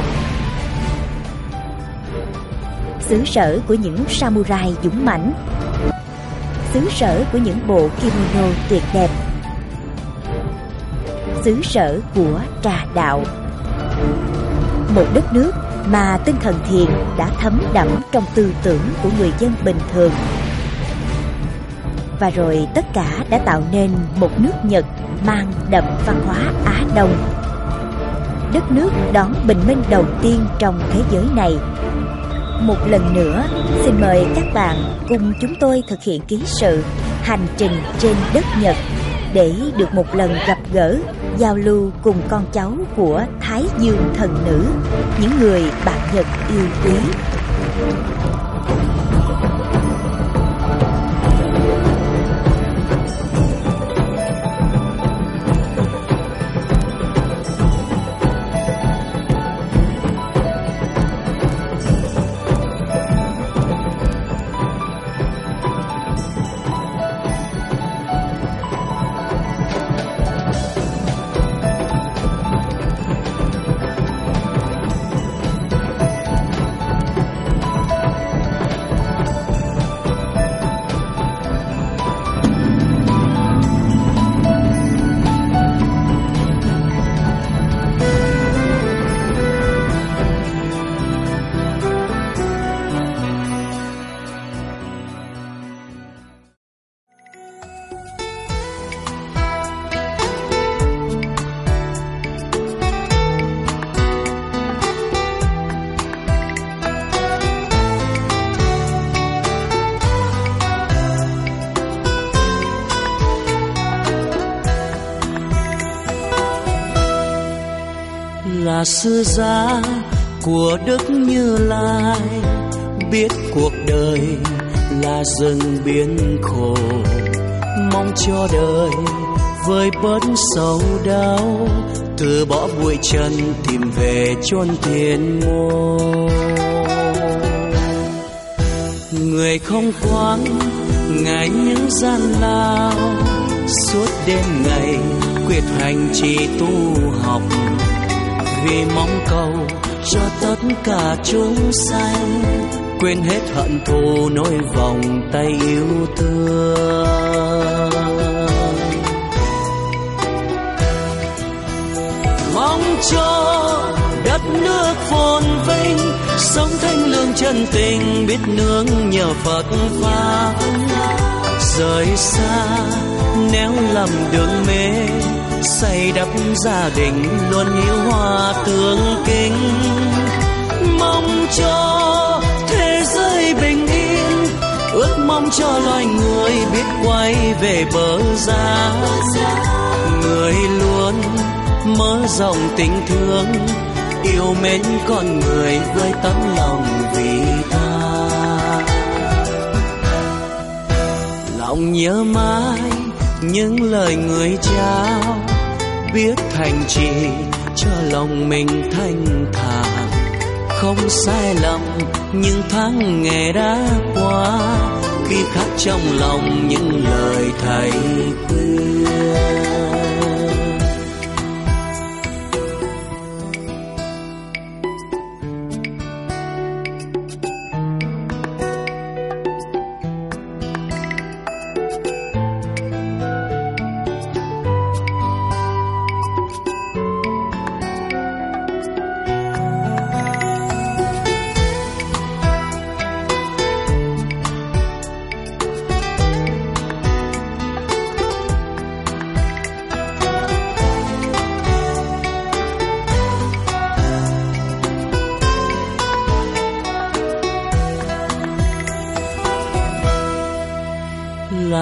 xứ sở của những samurai dũng mãnh, xứ sở của những bộ kimono tuyệt đẹp, xứ sở của trà đạo. Một đất nước mà tinh thần thiền đã thấm đẫm trong tư tưởng của người dân bình thường. Và rồi tất cả đã tạo nên một nước Nhật mang đậm văn hóa Á Đông. Đất nước đón bình minh đầu tiên trong thế giới này. Một lần nữa, xin mời các bạn cùng chúng tôi thực hiện ký sự hành trình trên đất Nhật để được một lần gặp gỡ, giao lưu cùng con cháu của Thái Dương thần nữ, những người bạn Nhật yêu quý. Là sư gia của Đức Như Lai, biết cuộc đời là rừng biển khổ, mong cho đời vơi bớt sầu đau, từ bỏ bụi trần tìm về chốn thiên môn. Người không quán ngại những gian lao, suốt đêm ngày quyết hành trì tu học, vì mong cầu cho tất cả chúng sanh quên hết hận thù, nỗi vòng tay yêu thương. Mong cho đất nước phồn vinh, sống thanh lương chân tình, biết nương nhờ Phật Pháp. Rời xa nếu lầm đường mê, xây đắp gia đình luôn hiếu hòa tương kính. Mong cho thế giới bình yên, ước mong cho loài người biết quay về bờ giá. Người luôn mở rộng tình thương, yêu mến con người với tấm lòng vị tha. Lòng nhớ mãi những lời người trao, biết thành trì cho lòng mình thanh thản. Không sai lầm những tháng ngày đã qua, khi khắc trong lòng những lời thầy khuyên.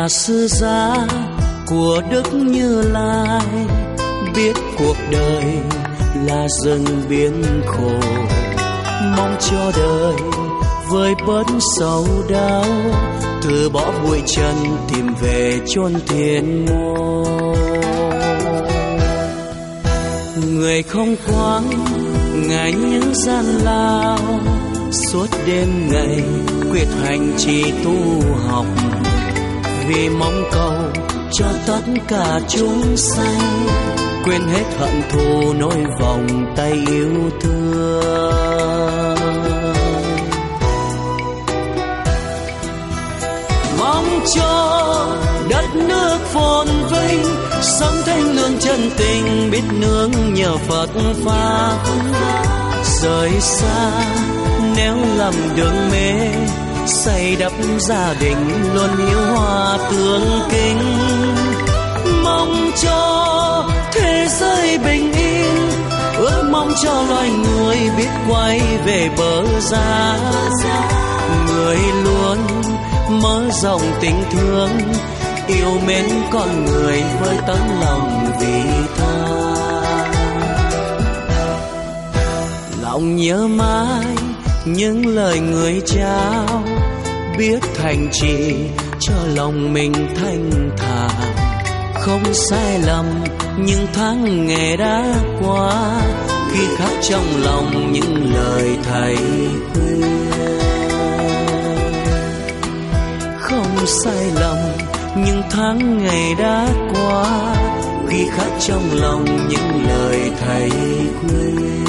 Là sư gia của Đức Như Lai, biết cuộc đời là rừng biển khổ, mong cho đời với bớt sầu đau, từ bỏ bụi trần tìm về chốn thiên môn. Người không quán ngại những gian lao, suốt đêm ngày quyết hành trì tu học, vì mong cầu cho tất cả chúng sanh quên hết hận thù nỗi vòng tay yêu thương. Mong cho đất nước phồn vinh, sống thanh lương chân tình, biết nương nhờ Phật Pháp. Rời xa nếu lầm đường mê, xây đắp gia đình luôn hiếu hòa tương kính. Mong cho thế giới bình yên, ước mong cho loài người biết quay về bờ gia. Người luôn mở rộng tình thương, yêu mến con người với tấm lòng vị tha. Lòng nhớ mãi những lời người trao, biết thành trì cho lòng mình thanh thản. Không sai lầm những tháng ngày đã qua, khi khắc trong lòng những lời thầy khuyên. Không sai lầm những tháng ngày đã qua, khi khắc trong lòng những lời thầy khuyên.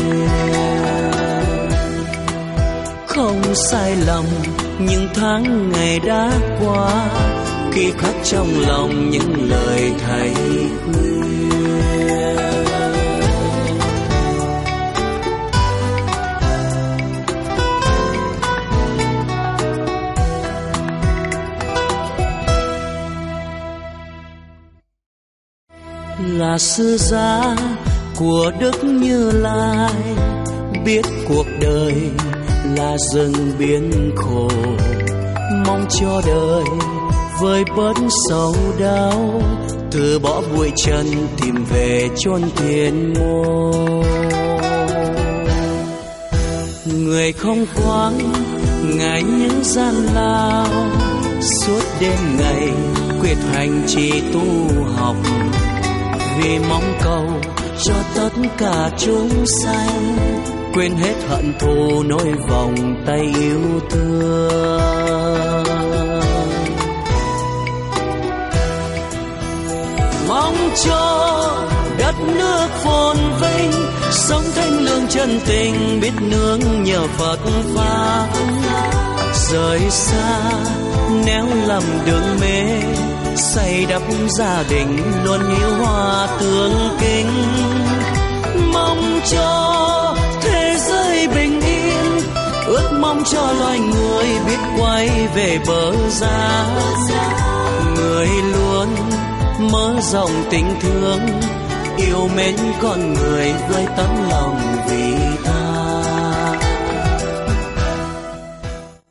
Không sai lầm những tháng ngày đã qua, khi khắc trong lòng những lời thầy khuyên. Là sư gia của Đức Như Lai, biết cuộc đời là rừng biển khổ, mong cho đời với bớt sầu đau, từ bỏ bụi trần tìm về chốn thiên môn. Người không quán ngại những gian lao, suốt đêm ngày quyết hành trì tu học, vì mong cầu cho tất cả chúng sanh quên hết hận thù nỗi vòng tay yêu thương. Mong cho đất nước phồn vinh, sống thanh lương chân tình, biết nương nhờ Phật Pháp. Rời xa nếu lầm đường mê, xây đắp gia đình luôn hiếu hòa tương kính. Mong cho thế giới bình yên, ước mong cho loài người biết quay về bờ gia. Người luôn mở rộng tình thương, yêu mến con người với tấm